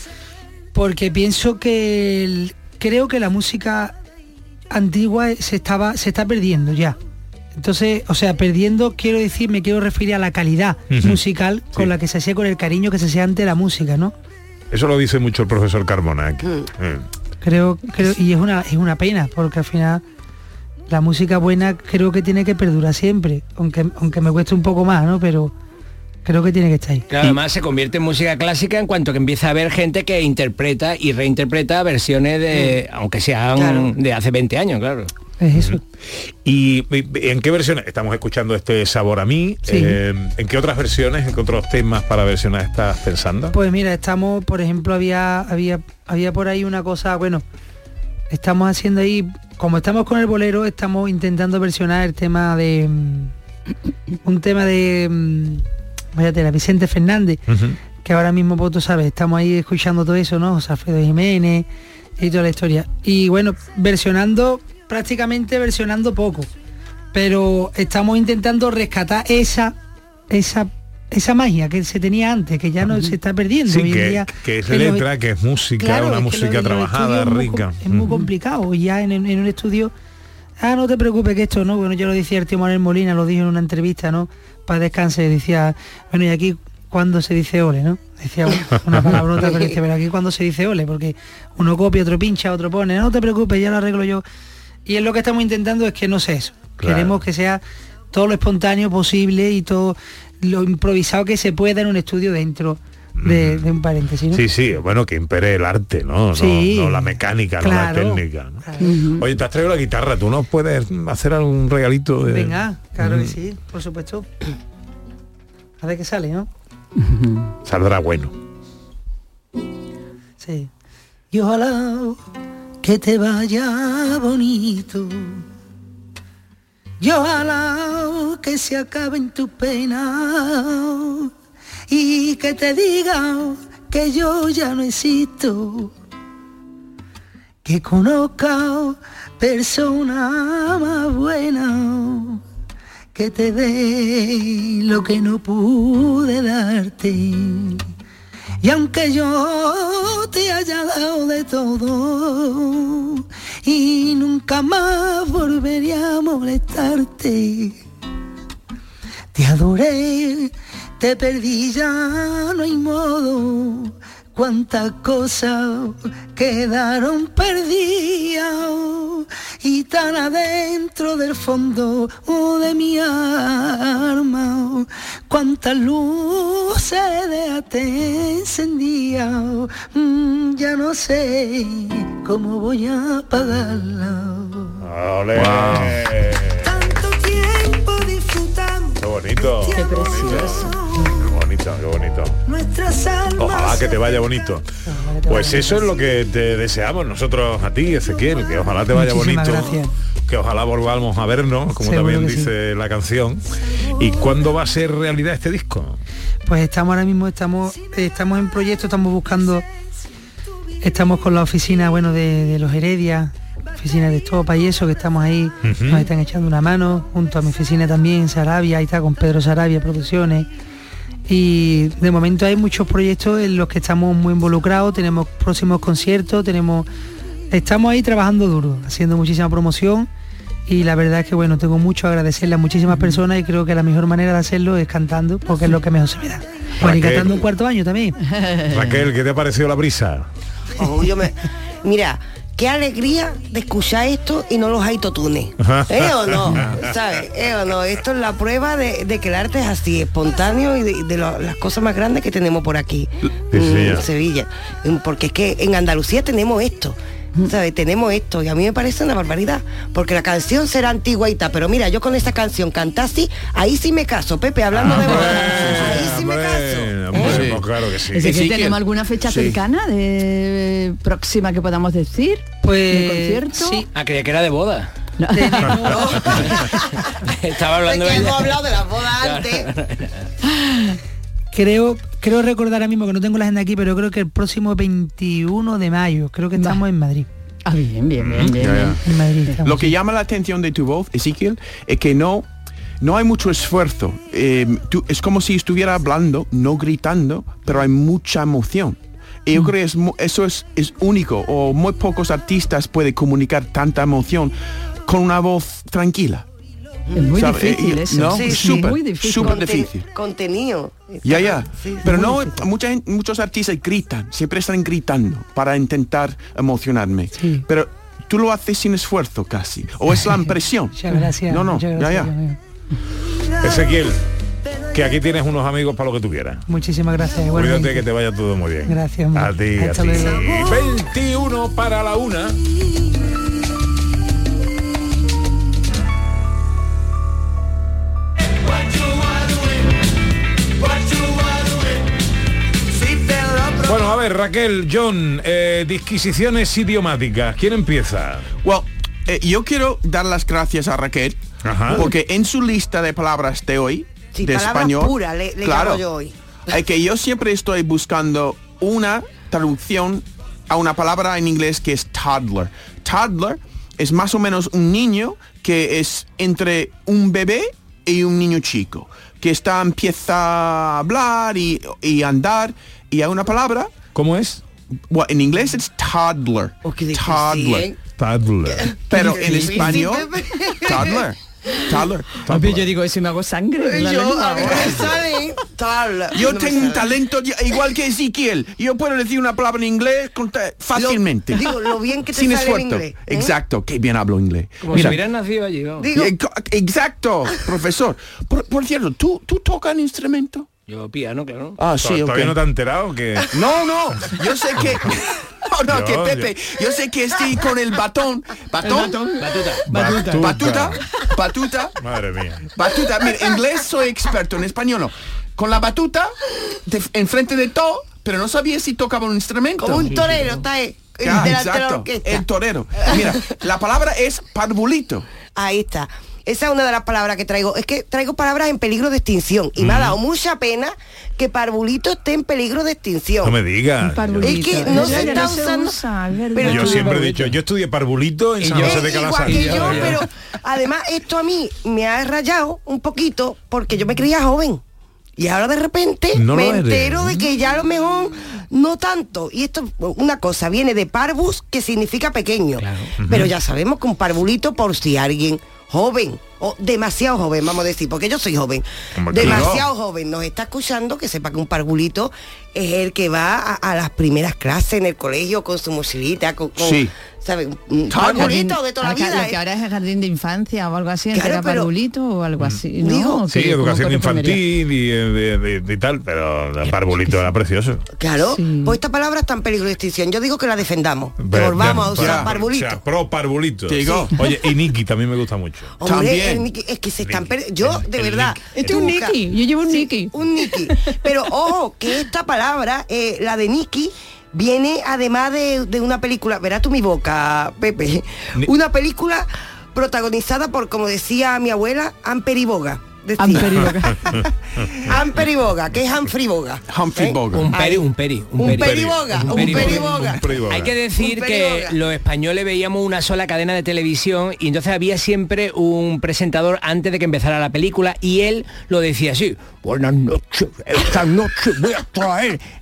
Porque pienso que el- creo que la música antigua se estaba se está perdiendo ya. Entonces, o sea, perdiendo, quiero decir, me quiero referir a la calidad Ujú. musical con la que se hacía, con el cariño que se hacía ante la música, ¿no? Eso lo dice mucho el profesor Carmona aquí. Mm. Eh. Creo, creo, y es una, es una pena, porque al final la música buena creo que tiene que perdurar siempre, aunque, aunque me cueste un poco más, ¿no? Pero creo que tiene que estar ahí. Claro, además se convierte en música clásica en cuanto que empieza a haber gente que interpreta y reinterpreta versiones de, aunque sean Claro. de hace veinte años, claro. Es eso. ¿Y y en qué versiones? Estamos escuchando este Sabor a mí. Sí. eh, ¿En qué otras versiones, en qué otros temas para versionar estás pensando? Pues mira, estamos, por ejemplo, había, había, había por ahí una cosa, bueno, estamos haciendo ahí, como estamos con el bolero, estamos intentando versionar el tema de mm, un tema de mm, váyate, la Vicente Fernández, Ujú. que ahora mismo, pues tú sabes, estamos ahí escuchando todo eso, ¿no? José Alfredo Jiménez y toda la historia. Y bueno, versionando, prácticamente versionando poco, pero estamos intentando rescatar esa, esa, esa magia que se tenía antes, que ya no se está perdiendo. Sí, Hoy en que, día, que es en los- letra, que es música, Claro, una es que música lo- los trabajada, estudios es muy rica. com- Es muy Ujú. complicado. Y ya en, en un estudio, ah, no te preocupes que esto, ¿no? Bueno, ya lo decía el tío Manuel Molina, lo dijo en una entrevista, ¿no? Para descanse, decía, bueno, y aquí cuando se dice ole, ¿no? Decía una palabrota, pero dice, pero aquí cuando se dice ole, porque uno copia, otro pincha, otro pone, no te preocupes, ya lo arreglo yo. Y es lo que estamos intentando, es que no sé eso. Claro. Queremos que sea todo lo espontáneo posible y todo lo improvisado que se pueda en un estudio dentro de, de un paréntesis, ¿no? Sí, sí, bueno, que impere el arte, ¿no? No- Sí. no, la mecánica, Claro. no la técnica. ¿no? Oye, te has traído la guitarra, ¿tú no puedes hacer algún regalito? De... Venga, claro que Mm. sí, por supuesto. A ver qué sale, ¿no? Saldrá bueno. Sí. Y ojalá que te vaya bonito. Y ojalá que se acaben tus penas y que te diga que yo ya no existo. Que conozca persona más buena que te dé lo que no pude darte. Y aunque yo te haya dado de todo y nunca más volvería a molestarte, te adoré, te perdí, ya no hay modo. Cuántas cosas quedaron perdidas y tan adentro del fondo de mi alma. Cuántas luces dejaste encendidas, mm, ya no sé cómo voy a apagarla. ¡Ole! Tanto tiempo disfrutando. ¡Qué bonito! Qué precioso! ¡Qué bonito, qué bonito! Nuestras almas. Ojalá que te vaya bonito. Pues eso es lo que te deseamos nosotros a ti, Ezequiel, que ojalá te vaya Muchísimas bonito. gracias. Que ojalá volvamos a vernos, como Seguro también que sí. dice la canción. ¿Y cuándo va a ser realidad este disco? Pues estamos ahora mismo, estamos, estamos en proyecto, estamos buscando, estamos con la oficina, bueno, de, de los Heredia, oficina de Estopa y eso, que estamos ahí, Ujú. nos están echando una mano, junto a mi oficina también, Sarabia, ahí está con Pedro Sarabia Producciones. Y de momento hay muchos proyectos en los que estamos muy involucrados, tenemos próximos conciertos, tenemos, estamos ahí trabajando duro, haciendo muchísima promoción. Y la verdad es que bueno, tengo mucho que agradecerle a muchísimas personas y creo que la mejor manera de hacerlo es cantando, porque es lo que mejor se me da. Bueno, y Raquel. cantando un cuarto año también. Raquel, ¿qué te ha parecido la brisa? Oh, yo me- mira, qué alegría de escuchar esto y no los autotunes. ¿Eh o no? ¿Sabes? ¿Eh o no? Esto es la prueba de, de que el arte es así, espontáneo y de, de lo, las cosas más grandes que tenemos por aquí, en Sevilla. Porque es que en Andalucía tenemos esto. ¿Sabes? Tenemos esto y a mí me parece una barbaridad, porque la canción será antigua y tal, pero mira, yo con esa canción cantar así, ahí sí me caso, Pepe, hablando ah, de boda, ahí sí me caso. ¿Eh? Sí, pues claro que sí. ¿Es decir, ¿tenemos alguna fecha sí. cercana de próxima que podamos decir? Pues ¿de concierto? Sí. Ah, creía que era de boda. No. No. Estaba hablando de que de hemos hablado de las bodas antes. Creo, creo recordar ahora mismo que no tengo la agenda aquí, pero creo que el próximo veintiuno de mayo, creo que estamos Va. en Madrid. Ah, bien, bien, bien, bien. Ya, ya. En Madrid. Lo que llama la atención de tu voz, Ezequiel, es que no, no hay mucho esfuerzo. Eh, tú, es como si estuviera hablando, no gritando, pero hay mucha emoción. Y yo mm. creo que es, eso es, es único, o muy pocos artistas pueden comunicar tanta emoción con una voz tranquila. Es muy ¿Sabe? difícil eso. ¿No? Sí, súper, sí. Muy difícil. Súper Conten difícil. Contenido. Ya, ya. Sí, pero no, mucha, muchos artistas gritan, siempre están gritando para intentar emocionarme. Sí. Pero tú lo haces sin esfuerzo casi. O es la impresión. Muchas gracias. No, no, gracias, ya, ya. Ezequiel, que aquí tienes unos amigos para lo que tú quieras. Muchísimas gracias. Igualmente. Cuídate, que te vaya todo muy bien. Gracias. A ti, a ti. veintiuno para la una. Bueno, a ver, Raquel, John, eh, disquisiciones idiomáticas. ¿Quién empieza? Well, eh, yo quiero dar las gracias a Raquel, Ajá. porque en su lista de palabras de hoy, sí, de español, pura, le, le claro, llamo yo hoy. Es que yo siempre estoy buscando una traducción a una palabra en inglés que es toddler. Toddler es más o menos un niño que es entre un bebé y un niño chico, que está empieza a hablar y, y andar. Y hay una palabra. ¿Cómo es? Well, en inglés es toddler. Oh, toddler. Toddler. Pero en español, toddler. Toddler. toddler. Yo digo eso y me hago sangre. Yo, a mí me sale toddler. Yo no tengo un talento igual que Ezequiel. Yo puedo decir una palabra en inglés fácilmente. Lo, digo, lo bien que te Sin sale esfuerzo. en inglés. ¿eh? Exacto, qué bien hablo inglés. Como Mira, si hubieran nacido allí. ¿No? Digo, exacto, profesor. Por, por cierto, ¿tú, ¿tú tocas un instrumento? Yo piano, claro. Ah, sí, ¿Todavía okay. no te has enterado que...? No, no, yo sé que... Oh, no, yo, que Pepe, yo... yo sé que estoy con el batón. ¿Batón? El batón. Batuta. Batuta. Batuta. Batuta. Madre mía. Batuta. Mira, en inglés soy experto, en español no. Con la batuta, de, enfrente de todo, pero no sabía si tocaba un instrumento. Como un torero, está ahí. Ah, exacto, el torero. Mira, la palabra es parvulito. Ahí está. Esa es una de las palabras que traigo. Es que traigo palabras en peligro de extinción. Y mm. me ha dado mucha pena que parvulito esté en peligro de extinción. No me digas. Es que no se está no usando. Se usa, pero yo siempre he dicho, yo estudié parvulito en San José de Calasar. Igual que yo, pero además esto a mí me ha rayado un poquito porque yo me creía joven. Y ahora de repente no me entero de que ya a lo mejor no tanto. Y esto, una cosa, viene de parvus, que significa pequeño. Claro. Pero ya sabemos que un parvulito, por si alguien joven o demasiado joven, vamos a decir, porque yo soy joven, demasiado joven nos está escuchando, que sepa que un parvulito es el que va a, a las primeras clases en el colegio con su mochilita, con, con sí. ¿sabes? Un parvulito de toda la vida. Lo que ahora es el jardín de infancia o algo así, claro, era parvulito o algo así, ¿no? Digo, sí, educación infantil y, de, de, de, y tal, pero el parvulito era precioso. Claro, sí. Pues esta palabra está en peligro de extinción. Yo digo que la defendamos, que volvamos a usar parvulito. O sea, pro parvulito. Sí. Oye, y Niki también me gusta mucho. Hombre, también. El Niki, es que se están per... Yo, de el verdad... Este es un Niki, yo llevo un sí, Niki. Un Niki. Pero ojo, que esta palabra, eh, la de Niki, viene además de, de una película, verás tú mi boca, Pepe, Ni... una película protagonizada por, como decía mi abuela, Humphrey Bogart. Humphrey Bogart. Humphrey Bogart, que es Humphrey Bogart. Humphrey ¿Eh? Bogart. Un peri, un peri. Un, un peri Bogart, un peri Bogart. Hay que decir que los españoles veíamos una sola cadena de televisión y entonces había siempre un presentador antes de que empezara la película y él lo decía así: buenas noches, esta noche voy a traer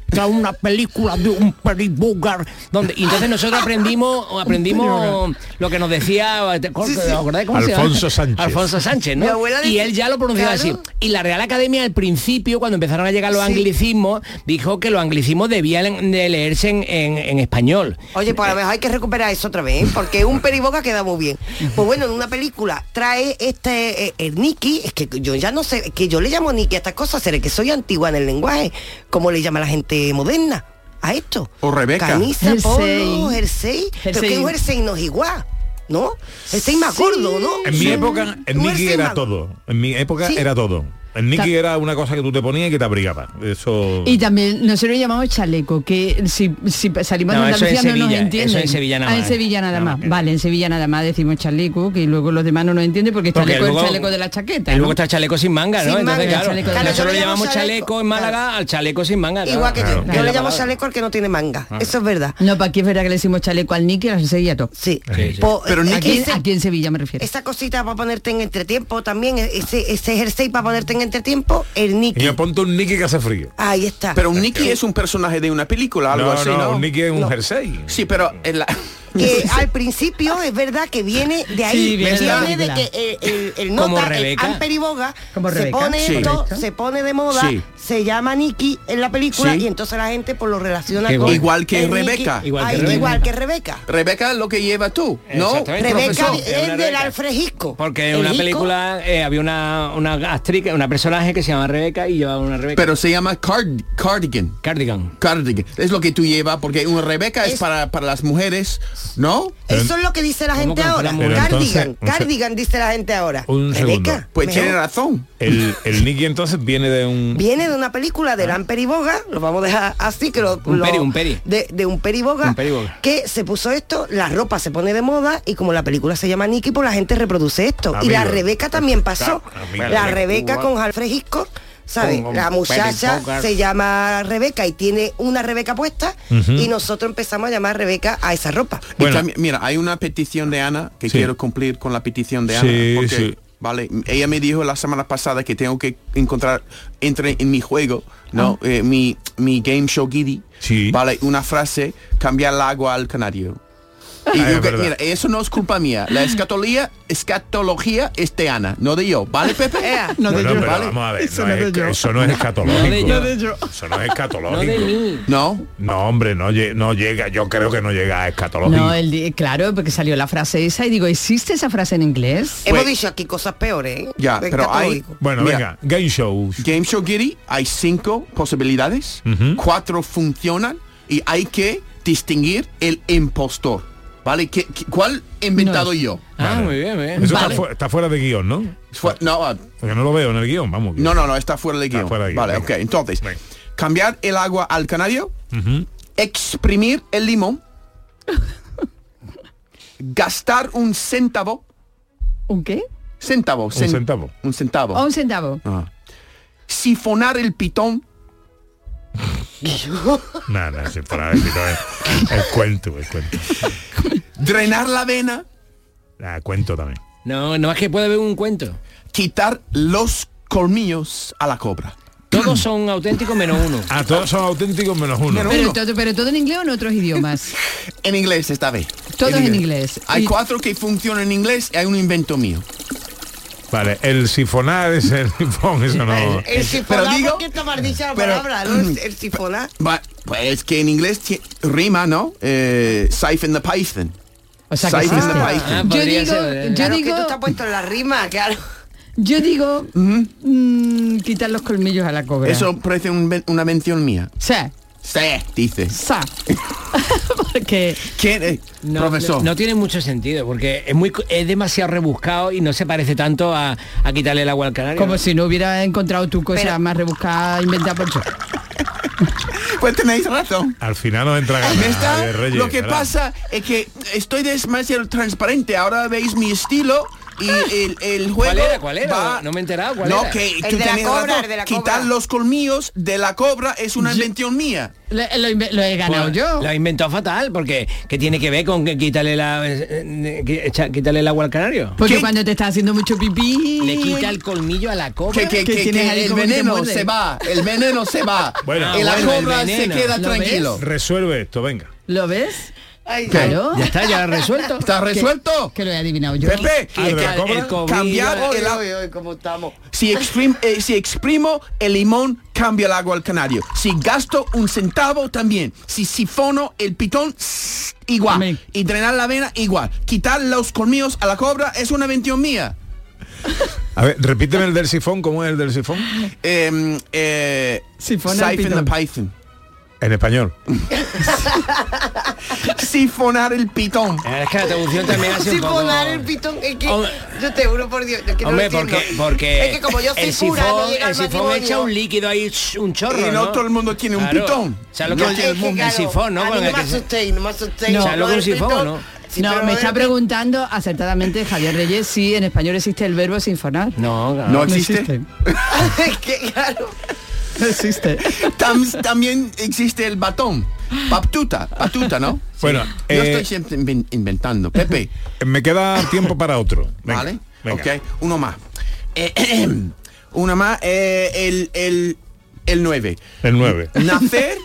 trae una película de un peribogar donde y entonces nosotros aprendimos aprendimos lo que nos decía ¿os acordáis cómo se llama? Alfonso Sánchez. Alfonso Sánchez, ¿no? Mi abuela Y dice- él ya lo pronunciaba claro. así. Y la Real Academia al principio, cuando empezaron a llegar los Sí. anglicismos, dijo que los anglicismos debían de leerse en, en- en español. Oye, pues a lo mejor hay que recuperar eso otra vez, ¿eh? Porque un periboga queda muy bien. Pues bueno, en una película trae este, eh, el Nicky, es que yo ya no sé, que yo le llamo Nicky a estas cosas, seré que soy antigua en el lenguaje, como le llama la gente moderna a esto. O Rebeca. Camisa, Jersey. polo, jersey, pero Jersey. que un jersey no es igual, ¿no? Jersey más gordo, ¿no? En mi época, el Un Nicky jersey era más- todo. En mi época Sí. era todo. El Nicky Ta- era una cosa que tú te ponías y que te abrigaba. Eso. Y también nosotros llamamos chaleco, que si, si salimos No, de eso en Andalucía no nos Sevilla, entienden. eso en Sevilla nada Ah, en más. Sevilla nada, Nada más. más. Vale, en Sevilla nada más decimos chaleco, que luego los demás no nos entienden porque, Porque chaleco luego- es el chaleco de la chaqueta. Y ¿no? luego está el chaleco sin manga, ¿no? Sin Entonces, manga, claro, chaleco de manga. nosotros le Yo le llamamos llamo chaleco chaleco, en Málaga al chaleco sin manga. claro. Igual que yo, Claro. yo Es le la llamo palabra. chaleco al que no tiene manga, eso es verdad. No, para aquí es verdad que le decimos chaleco al Nicky y a la Sevilla todo. Sí. Sí, sí. Po- Pero eh, Nicky- Aquí, ese- aquí en Sevilla me refiero. esa cosita para ponerte en entretiempo también, ese, ese jersey para ponerte en entretiempo, el Nicky. Y me ponte un Nicky que hace frío. Ahí está. Pero un Nicky es un personaje de una película, algo No, así, no, ¿no? un Nicky es un No. jersey. Sí, pero en la... Que al principio es verdad que viene de ahí, Sí, viene de la viene de película. que el, el, el Como nota, el Rebeca. Amperiboga, Como se Rebeca. pone Sí. esto, Correcto. se pone de moda, Sí. se llama Nicky en la película Sí. y entonces la gente pues lo relaciona Qué con bueno. Igual que el Nicky. Rebeca. Igual que Ay, Rebeca. igual que Rebeca. Rebeca es lo que lleva tú, ¿no? Exactamente. Rebeca Profesor. es del Rebeca. alfrejisco. Porque en El una disco- película eh, había una, una actriz, una personaje que se llama Rebeca y llevaba una Rebeca. Pero se llama card- cardigan. Cardigan. Cardigan. Es lo que tú llevas, porque una Rebeca es, Es- para, para las mujeres, ¿no? Eso es lo que dice la ¿Cómo gente que ahora. para mujeres? Cardigan, Pero entonces- un se- cardigan dice la gente ahora. Un segundo. Rebeca, Pues mejor. tiene razón. El, el Nicky entonces viene de un... Viene de una película de Gran Periboga, lo vamos a dejar así que lo, Un lo- peri, un peri. De, de un periboga, Un periboga. que se puso esto, la ropa se pone de moda y como la película se llama Nicky, pues la gente reproduce esto. Y la Amigo. Rebeca también pasó. Amigo. La Rebeca con alfrejisco, ¿sabes? Con- La con muchacha Periboga. se llama Rebeca y tiene una Rebeca puesta Ujú. y nosotros empezamos a llamar Rebeca a esa ropa. Y Bueno. también, mira, hay una petición de Ana que Sí. quiero cumplir con la petición de Ana. Sí, porque, sí. Vale, ella me dijo la semana pasada que tengo que encontrar entre en mi juego, ¿no? Eh, mi, mi game show Giddy, Sí. vale, una frase, cambiar el agua al canario. Y Ah, yo es que- verdad. mira, eso no es culpa mía. La escatología, escatología es de Ana, no de yo. ¿Vale, Pepe? No de Bueno, yo. pero ¿vale? vamos a ver, Eso no no es- de yo. eso no es escatológico. No de yo. No de yo. Eso no es No escatológico. de mí. No. No, hombre, no, lle- no llega, yo creo que no llega a escatológico. No, el di- claro, porque salió la frase esa y digo, ¿existe esa frase en inglés? Hemos Pues- dicho aquí cosas peores, ¿eh? Ya, De pero hay... escatológico. Bueno, Mira, venga, game shows. Game Show Giddy, hay cinco posibilidades, Ujú. cuatro funcionan y hay que distinguir el impostor. ¿Vale? ¿Qué, qué- cuál he inventado No es- yo? Ah, Vale. muy bien, muy bien. Eso Vale. está, fu- está fuera de guión, ¿no? Fue- no, ah, Porque no lo veo en el guión, vamos. que- no, no, no, está fuera de Está guión. fuera de guión, Vale, venga. ok. Entonces, Venga. cambiar el agua al canario, Ujú. exprimir el limón, gastar un centavo, ¿Un qué? centavo, Un cen- centavo. un centavo, ¿O un centavo? Ah. sifonar el pitón, Nada, nada, sí, para ver, es, es cuento, es cuento. drenar la vena, Ah, cuento también. No, no es que puede haber un cuento. quitar los colmillos a la cobra. Todos son auténticos menos uno. Ah, todos son auténticos menos uno. Menos- Pero uno. todo, pero todo en inglés o en otros idiomas. En inglés esta vez. Todo en inglés. Hay Y- cuatro que funcionan en inglés y hay un invento mío. Vale, el sifonar es el sifón, eso no. El sifonar, Pero digo- ¿por qué está mal dicha la pero- palabra? ¿no? El, el sifonar. Va- Pues que en inglés ti- rima, ¿no? Eh, siphon the python. O sea que Siphon the existe. Ah, python. Yo podría digo, ser, ¿eh? yo Claro, digo, que tú estás puesto en la rima, claro. yo digo, mm, quitar los colmillos a la cobra. Eso parece un ven- una mención mía. Sí, Sí, dice. sa. Porque ¿Quién es? No, Profesor. no, no tiene mucho sentido porque es muy es demasiado rebuscado y no se parece tanto a, a quitarle el agua al canario. como si no hubiera encontrado tu cosa Pero- más rebuscada inventada por yo. Pues tenéis razón. Al final nos entra ganas ¿Me está? de Reyes, Lo que ¿verdad? pasa es que estoy demasiado transparente. Ahora veis mi estilo, y el, el juego ¿Cuál era? ¿Cuál era? va- No me he enterado. ¿Cuál no, era? que El tú de la tenías cobra, razón. el de la Quitar cobra. los colmillos de la cobra es una invención mía. Lo, lo inve- lo he ganado Pues, yo. Lo ha inventado fatal, porque que tiene que ver con que quitarle la eh, eh, que echa- quitarle el agua al canario. Porque ¿Qué? cuando te estás haciendo mucho pipí... Le quita el colmillo a la cobra. Que, que, Que que, tienes que ahí el como que te veneno muerde. se va, el veneno se va. Bueno, y la bueno, el cobra se veneno. queda ¿Lo tranquilo. Resuelve esto, venga. ¿Lo ves? Ay, Claro. Ya está, ya lo he resuelto. ¿Está resuelto? Que lo he adivinado yo. Pepe, Ah, ¿de la que- cobra? el cobillo, cambiar Oy, el agua. oy, oy, ¿cómo estamos? Si, exprim- eh, si exprimo el limón, cambia el agua al canario. Si gasto un centavo, también. Si sifono el pitón, sss, igual. Amén. Y drenar la vena, igual. Quitar los colmillos a la cobra es una invención mía. A ver, repíteme el del sifón, ¿cómo es el del sifón? Eh, eh, Sifona el siphon the pitón. python. En español. Sifonar el pitón. Eh, Es que la traducción también hace un Si poco... poner el pitón, es que Hombre. yo te juro por Dios, yo que no Hombre, lo entiendo. porque, porque es que como yo soy el pura, sifón, no llega el al sifón matrimonio. echa un líquido ahí, ch, un chorro, Y no ¿no? todo el mundo tiene un Claro. pitón. ¿Sabes lo No que tiene es el mundo. el sifón, no? A mí Con no el me que se- asustéis, no me asustéis. No. ¿Sabes lo que es un sifón o no? Sí, no, pero me lo está del- preguntando acertadamente Javier Reyes si en español existe el verbo sinfonar. No, claro. No existe. Es que claro. No existe. Tam- también existe el batón. Batuta, batuta, ¿no? Bueno, Yo eh, estoy siempre inven- inventando. Pepe, Me queda tiempo para otro. Venga, ¿vale? venga. Ok, uno más. Eh, uno más, eh, el, el, el nueve. El nueve. Nacer,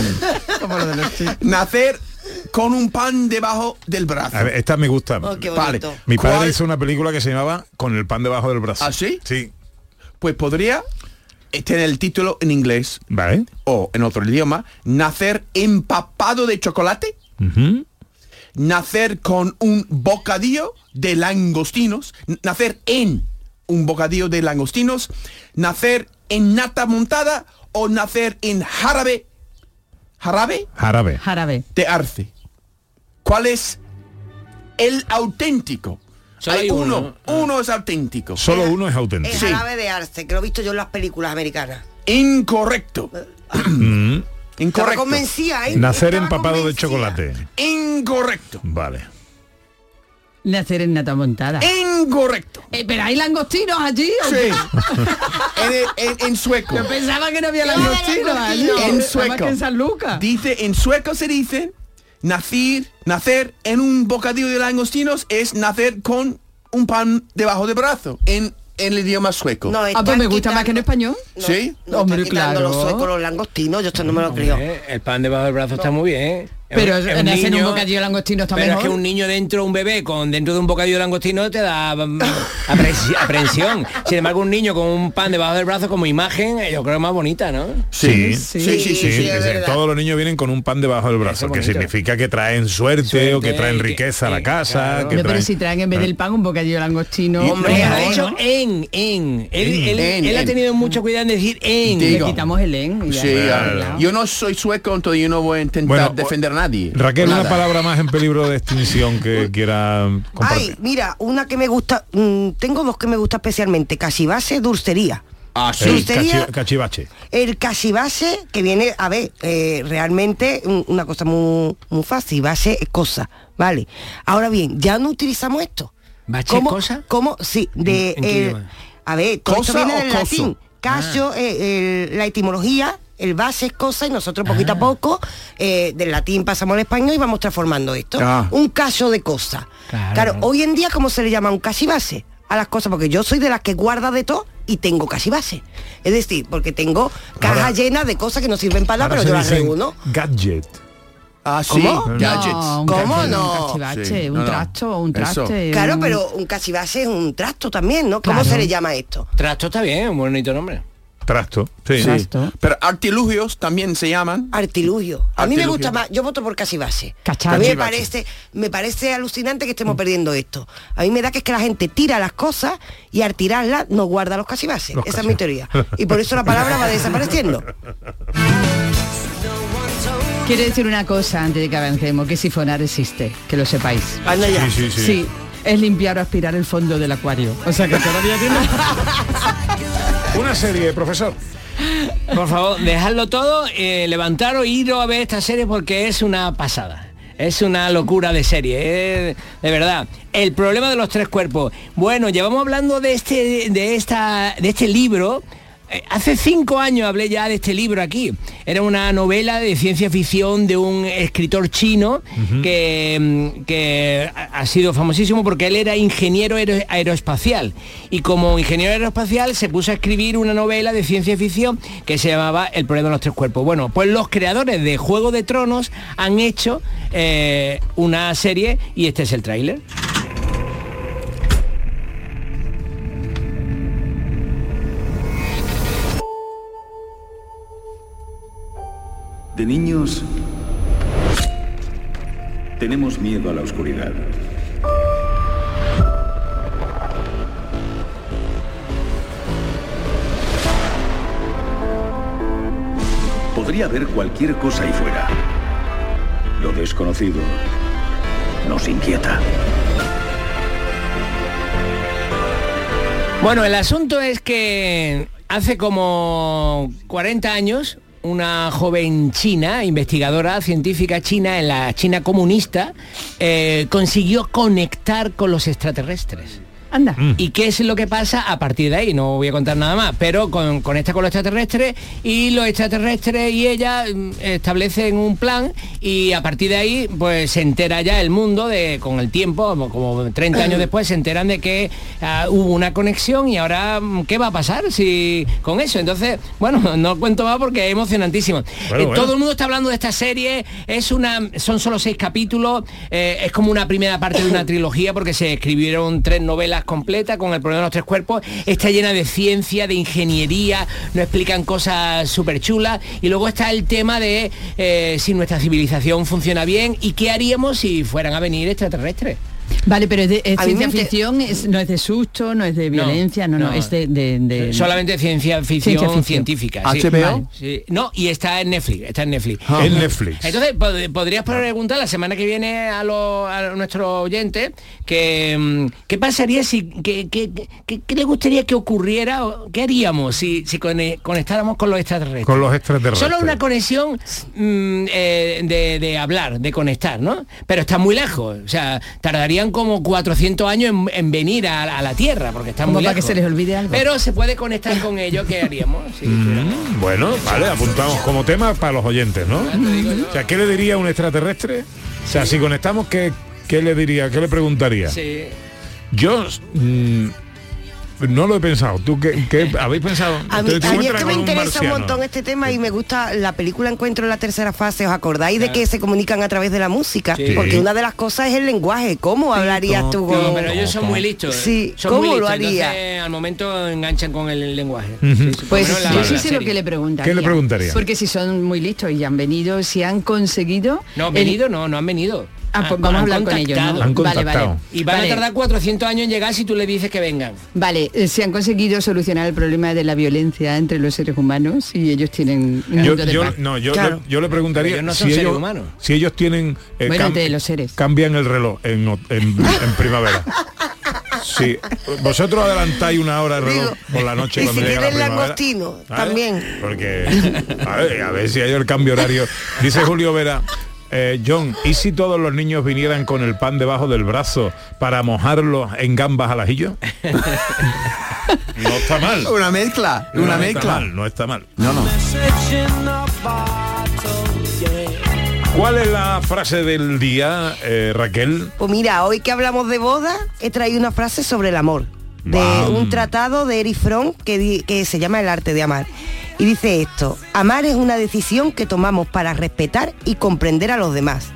nacer con un pan debajo del brazo. A ver, esta me gusta. Oh, qué Vale. bonito. Mi padre ¿Cuál? hizo una película que se llamaba Con el pan debajo del brazo. ¿Ah, sí? Sí. Pues podría eh, tener el título en inglés Vale. o en otro idioma, nacer empapado de chocolate, Ujú. nacer con un bocadillo de langostinos, n- nacer en un bocadillo de langostinos, nacer en nata montada o nacer en jarabe, jarabe Jarabe. Jarabe. de arce. ¿Cuál es el auténtico? Solo hay uno. uno es auténtico. Solo uno es auténtico. Es Sí. jarabe de arce, que lo he visto yo en las películas americanas. Incorrecto. Mm. Estaba Incorrecto. convencida, ¿eh? Nacer Estaba empapado de convencida. chocolate. Incorrecto. Vale. Nacer en nata montada. Incorrecto. Eh, pero hay langostinos allí. ¿o Sí. qué? en, el- en- en sueco. Yo pensaba que no había ¿Qué va de langostinos allí. langostinos? En Nada más sueco. que en San Lucas. Dice, en sueco se dice, nacer, nacer en un bocadillo de langostinos es nacer con un pan debajo del brazo, en, en el idioma sueco. No, Ah, pues están me gusta más que en quitando- español. No, ¿Sí? No, Hombre, están quitando claro. los suecos, los langostinos, yo esto no me lo creo. Eh, El pan debajo del brazo está muy bien. Pero Es un- es nacer en un niño- bocadillo de langostino está Pero mejor. es que un niño dentro, un bebé con dentro de un bocadillo de langostino te da mm, aprensi- aprensión. Sin embargo, un niño con un pan debajo del brazo como imagen, eh, yo creo más bonita, ¿no? Sí, sí, sí, sí, sí, sí, es sí. verdad. Todos los niños vienen con un pan debajo del brazo, Eso que bonito. significa que traen suerte, Suerte, o que traen y que- riqueza a la y- casa. claro. Que No, pero traen- si traen en vez del pan un bocadillo de langostino. Y- Hombre, No, ha no, dicho no. en, en. Él, En, él- en, él ha en. tenido mucho cuidado en decir en. Digo. Le quitamos el en. y ya Sí, está ah, arreglado. yo no soy sueco, entonces yo no voy a intentar Bueno, defender a nadie. Raquel, Nada. una palabra más en peligro de extinción que quiera Ay, compartir. mira, una que me gusta, mm, tengo dos que me gusta especialmente, casibase, dulcería. Ah, El sí. Dulcería- cachi- cachivache. El casibase, que viene, a ver, eh, realmente un- una cosa muy, muy fácil, base es cosa, ¿vale? Ahora bien, ya no utilizamos esto. ¿Bache ¿Cómo? cosa? ¿Cómo? Sí, de... ¿En qué el- idioma? a ver, todo esto ¿Cosa viene o del coso? latín. Casio, eh, el- la etimología, el base es cosa y nosotros poquito a poco eh, del latín pasamos al español y vamos transformando esto. Ah. Un caso de cosa. Claro. Claro, hoy en día, ¿cómo se le llama un casibase a las cosas? Porque yo soy de las que guarda de todo y tengo casibase. Es decir, porque tengo cajas Ahora- llenas de cosas que no sirven para nada, Ahora pero se yo las dicen reúno. gadget. Ah, sí. ¿Cómo? Gadgets. No, un ¿Cómo cachi- no? Un cachivache, Sí, un no, no. trasto, un Eso. traste. Claro, un- pero un casibase es un trasto también, ¿no? ¿Cómo Claro. se le llama esto? Trasto está bien, un bonito nombre. Trasto. Sí. Sí. Trasto. Pero artilugios también se llaman. Artilugio. A mí me Artilugio. gusta más, yo voto por casibase. Cacharro. A mí me Cachivache. parece, me parece alucinante que estemos perdiendo esto. A mí me da que es que la gente tira las cosas y al tirarlas no guarda los casibases. Los Esa es mi casibases. teoría. Y por eso la palabra va desapareciendo. Quiero decir una cosa antes de que avancemos, que sifonar existe, que lo sepáis. Anda ya. Sí, sí, sí. Sí, es limpiar o aspirar el fondo del acuario. O sea que todavía tiene... Una serie, profesor. Por favor, dejadlo todo, eh, levantaros e iros a ver esta serie porque es una pasada. Es una locura de serie, ¿eh? De verdad. El problema de los tres cuerpos. Bueno, llevamos hablando de este, de esta, de este libro. Eh, hace cinco años hablé ya de este libro aquí. Era una novela de ciencia ficción de un escritor chino uh-huh. que, que ha sido famosísimo porque él era ingeniero aero, aeroespacial. Y como ingeniero aeroespacial se puso a escribir una novela de ciencia ficción que se llamaba El problema de los tres cuerpos. Bueno, pues los creadores de Juego de Tronos han hecho eh, una serie y este es el tráiler. De niños, tenemos miedo a la oscuridad. Podría haber cualquier cosa ahí fuera. Lo desconocido nos inquieta. Bueno, el asunto es que hace como cuarenta años una joven china, investigadora científica china en la China comunista, eh, consiguió conectar con los extraterrestres. Anda. Mm. ¿Y qué es lo que pasa a partir de ahí? No voy a contar nada más, pero con, conecta con los extraterrestres y los extraterrestres y ella establecen un plan y a partir de ahí pues se entera ya el mundo de, con el tiempo, como treinta años después se enteran de que uh, hubo una conexión y ahora ¿qué va a pasar si con eso? Entonces, bueno, no cuento más porque es emocionantísimo. Bueno, eh, bueno. Todo el mundo está hablando de esta serie, es una, son solo seis capítulos, eh, es como una primera parte de una trilogía porque se escribieron tres novelas completa con El problema de los tres cuerpos. Está llena de ciencia, de ingeniería, nos explican cosas súper chulas y luego está el tema de eh, si nuestra civilización funciona bien y qué haríamos si fueran a venir extraterrestres. Vale, pero es, de, es A mí ciencia me inter- ficción, es- no es de susto, no es de violencia, no, no, no. es de... de- de- Solamente ciencia ficción, Ciencia ficción. científica. sí. H B O. Vale, sí. No, y está en Netflix, está en Netflix. Ah. En Netflix. Entonces, pod- podrías preguntar la semana que viene a, los a nuestros oyentes que mm, qué pasaría si, qué, qué, qué- qué le gustaría que ocurriera, o qué haríamos si, si cone- conectáramos con los extraterrestres. Con los extraterrestres. Solo una conexión mm, eh, de, de hablar, de conectar, ¿no? Pero está muy lejos, o sea, tardarían como cuatrocientos años en, en venir a, a la Tierra, porque están Como muy para que lejos. se les olvide algo. Pero se puede conectar con ellos, ¿qué haríamos? Sí, Mm, bueno, vale, apuntamos como tema para los oyentes, ¿no? O sea, ¿qué le diría un extraterrestre? O sea, si conectamos, ¿qué, qué le diría? ¿Qué le preguntaría? Sí. Yo mm, no lo he pensado. ¿Tú qué, qué habéis pensado? A mí, Te- te a mí es encuentras que me con un interesa un marciano. montón este tema y me gusta la película Encuentro en la tercera fase. ¿Os acordáis de que se comunican a través de la música? Sí. Porque una de las cosas es el lenguaje. ¿Cómo hablarías tú con...? No, pero ellos son muy listos. ¿eh? Sí, Son ¿cómo muy lo listos, haría? entonces, al momento enganchan con el lenguaje. Ujú. Sí, sí, por Pues lo menos la- yo la sí sé lo serie. que le preguntaría. ¿Qué le preguntaría? Porque si son muy listos y han venido, si han conseguido... No, el- venido no, no han venido. Ah, pues Han- vamos a han hablar con ellos, ¿no? contactado. Han Vale, vale. contactado. Y van Vale. a tardar cuatrocientos años en llegar si tú le dices que vengan. Vale, eh, se han conseguido solucionar el problema de la violencia entre los seres humanos y ellos tienen un Yo, mundo de yo- paz. no, yo, Claro. le, yo le preguntaría Ellos no son si, seres ellos, humanos. si ellos tienen eh, Bueno, cam- de los seres. cambian el reloj en, o- en- en primavera. Sí, vosotros adelantáis una hora el reloj Digo, por la noche y cuando si llega la tienen primavera. langostino, ¿Vale? también. Porque a ver, a ver si hay el cambio horario. Dice Julio Vera. Eh, John, ¿y si todos los niños vinieran con el pan debajo del brazo para mojarlos en gambas al ajillo? No está mal. Una mezcla, No una está mezcla. mal, no está mal. No, no. ¿Cuál es la frase del día, eh, Raquel? Pues mira, hoy que hablamos de boda, he traído una frase sobre el amor. De Wow. un tratado de Erich Fromm que, di- que se llama El arte de amar. Y dice esto: amar es una decisión que tomamos para respetar y comprender a los demás.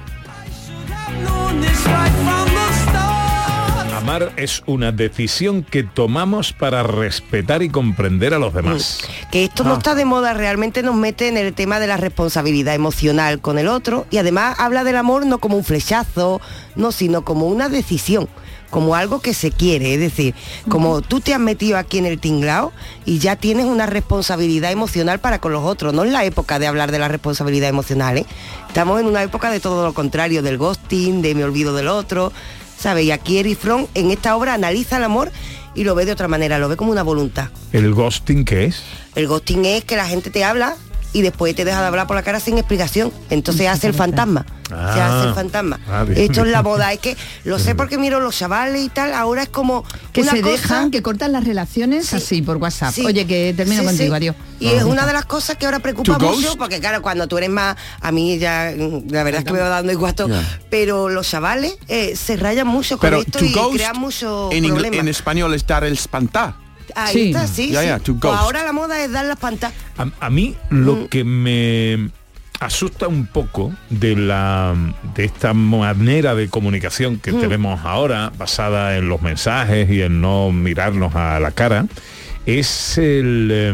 Amar es una decisión que tomamos para respetar y comprender a los demás. Que esto no está de moda, realmente nos mete en el tema de la responsabilidad emocional con el otro y además habla del amor no como un flechazo, no, sino como una decisión, como algo que se quiere, es decir, como tú te has metido aquí en el tinglao y ya tienes una responsabilidad emocional para con los otros. No es la época de hablar de la responsabilidad emocional, ¿eh? Estamos en una época de todo lo contrario, del ghosting, de me olvido del otro, ¿sabes? Y aquí Erich Fromm en esta obra analiza el amor y lo ve de otra manera, lo ve como una voluntad. ¿El ghosting qué es? El ghosting es que la gente te habla y después te deja de hablar por la cara sin explicación. Entonces hace el fantasma. Ah. se hace el fantasma. Ah, bien, Esto es la bien. boda, es que lo sé porque miro los chavales y tal, ahora es como Que una se cosa- dejan, que cortan las relaciones Sí. así por WhatsApp. Sí. Oye, que termino Sí, contigo, sí. adiós. Y es una de las cosas que ahora preocupa ¿To mucho, ghost? porque claro, cuando tú eres más, a mí ya, mm, la verdad es que me va dando igual todo, Yeah. pero los chavales eh, se rayan mucho con Pero esto to y ghost crean muchos en, ingl- problemas. en español es dar el espantar. Ahí Sí. está, sí, Ya, sí. ya, to Pues ghost. ahora la moda es dar las pantallas. A, a mí lo que me asusta un poco de la de esta manera de comunicación que tenemos ahora, basada en los mensajes y en no mirarnos a la cara, es el eh,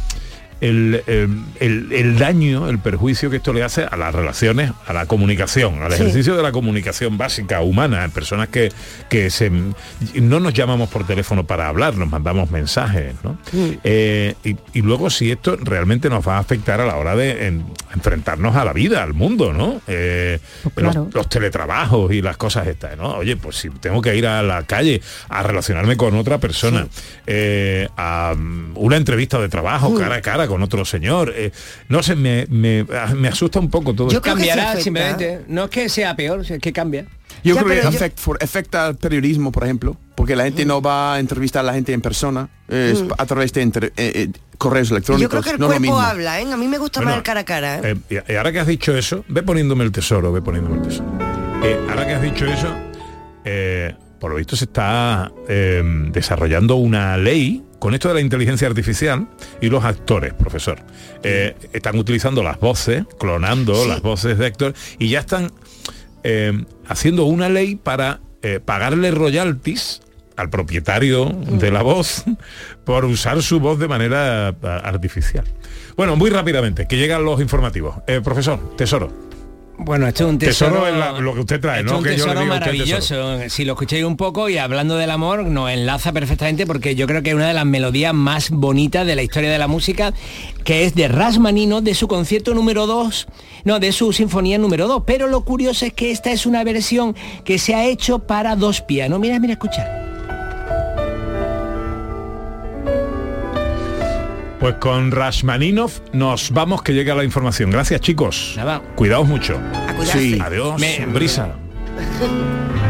el, eh, el- el daño, el perjuicio que esto le hace a las relaciones, a la comunicación, al Sí. ejercicio de la comunicación básica humana, en personas que, que se, no nos llamamos por teléfono para hablar, nos mandamos mensajes, ¿no? Eh, y, y luego si esto realmente nos va a afectar a la hora de en- enfrentarnos a la vida, al mundo, ¿no? Eh, claro. los, los teletrabajos y las cosas estas, ¿no? Oye, pues si tengo que ir a la calle a relacionarme con otra persona, eh, a mm, una entrevista de trabajo cara a cara con otro señor, eh, no sé, me, me, me asusta un poco todo Yo esto. creo que se Cambiará afecta. simplemente. No es que sea peor, es que cambia. Yo Ya, creo que pero yo- afect- for- afecta al periodismo, por ejemplo, porque la gente no va a entrevistar a la gente en persona, es Mm. a través de entre- eh, eh, correos electrónicos. Yo creo que el no lo cuerpo mismo. habla, ¿eh? A mí me gusta Bueno, más el cara a cara, ¿eh? Eh, y y ahora que has dicho eso, ve poniéndome el tesoro, ve poniéndome el tesoro. Eh, ahora que has dicho eso, eh, por lo visto se está eh, desarrollando una ley con esto de la inteligencia artificial y los actores, profesor. Eh, están utilizando las voces, clonando Sí. las voces de actores y ya están eh, haciendo una ley para eh, pagarle royalties al propietario de la voz por usar su voz de manera a, artificial. Bueno, muy rápidamente, que llegan los informativos. Eh, profesor, tesoro. Bueno, esto es un tesoro, Tesoro es la- lo que usted trae, esto ¿no? es un Que yo le tesoro diga a usted maravilloso. Si lo escucháis un poco y hablando del amor, nos enlaza perfectamente porque yo creo que es una de las melodías más bonitas de la historia de la música, que es de Rachmaninoff, de su concierto número dos, no, de su sinfonía número dos. Pero lo curioso es que esta es una versión que se ha hecho para dos pianos. Mira, mira, escucha. Pues con Rachmaninoff nos vamos, que llega la información. Gracias, chicos. Nada. Cuidaos mucho. A cuidarse. Adiós, Me- brisa.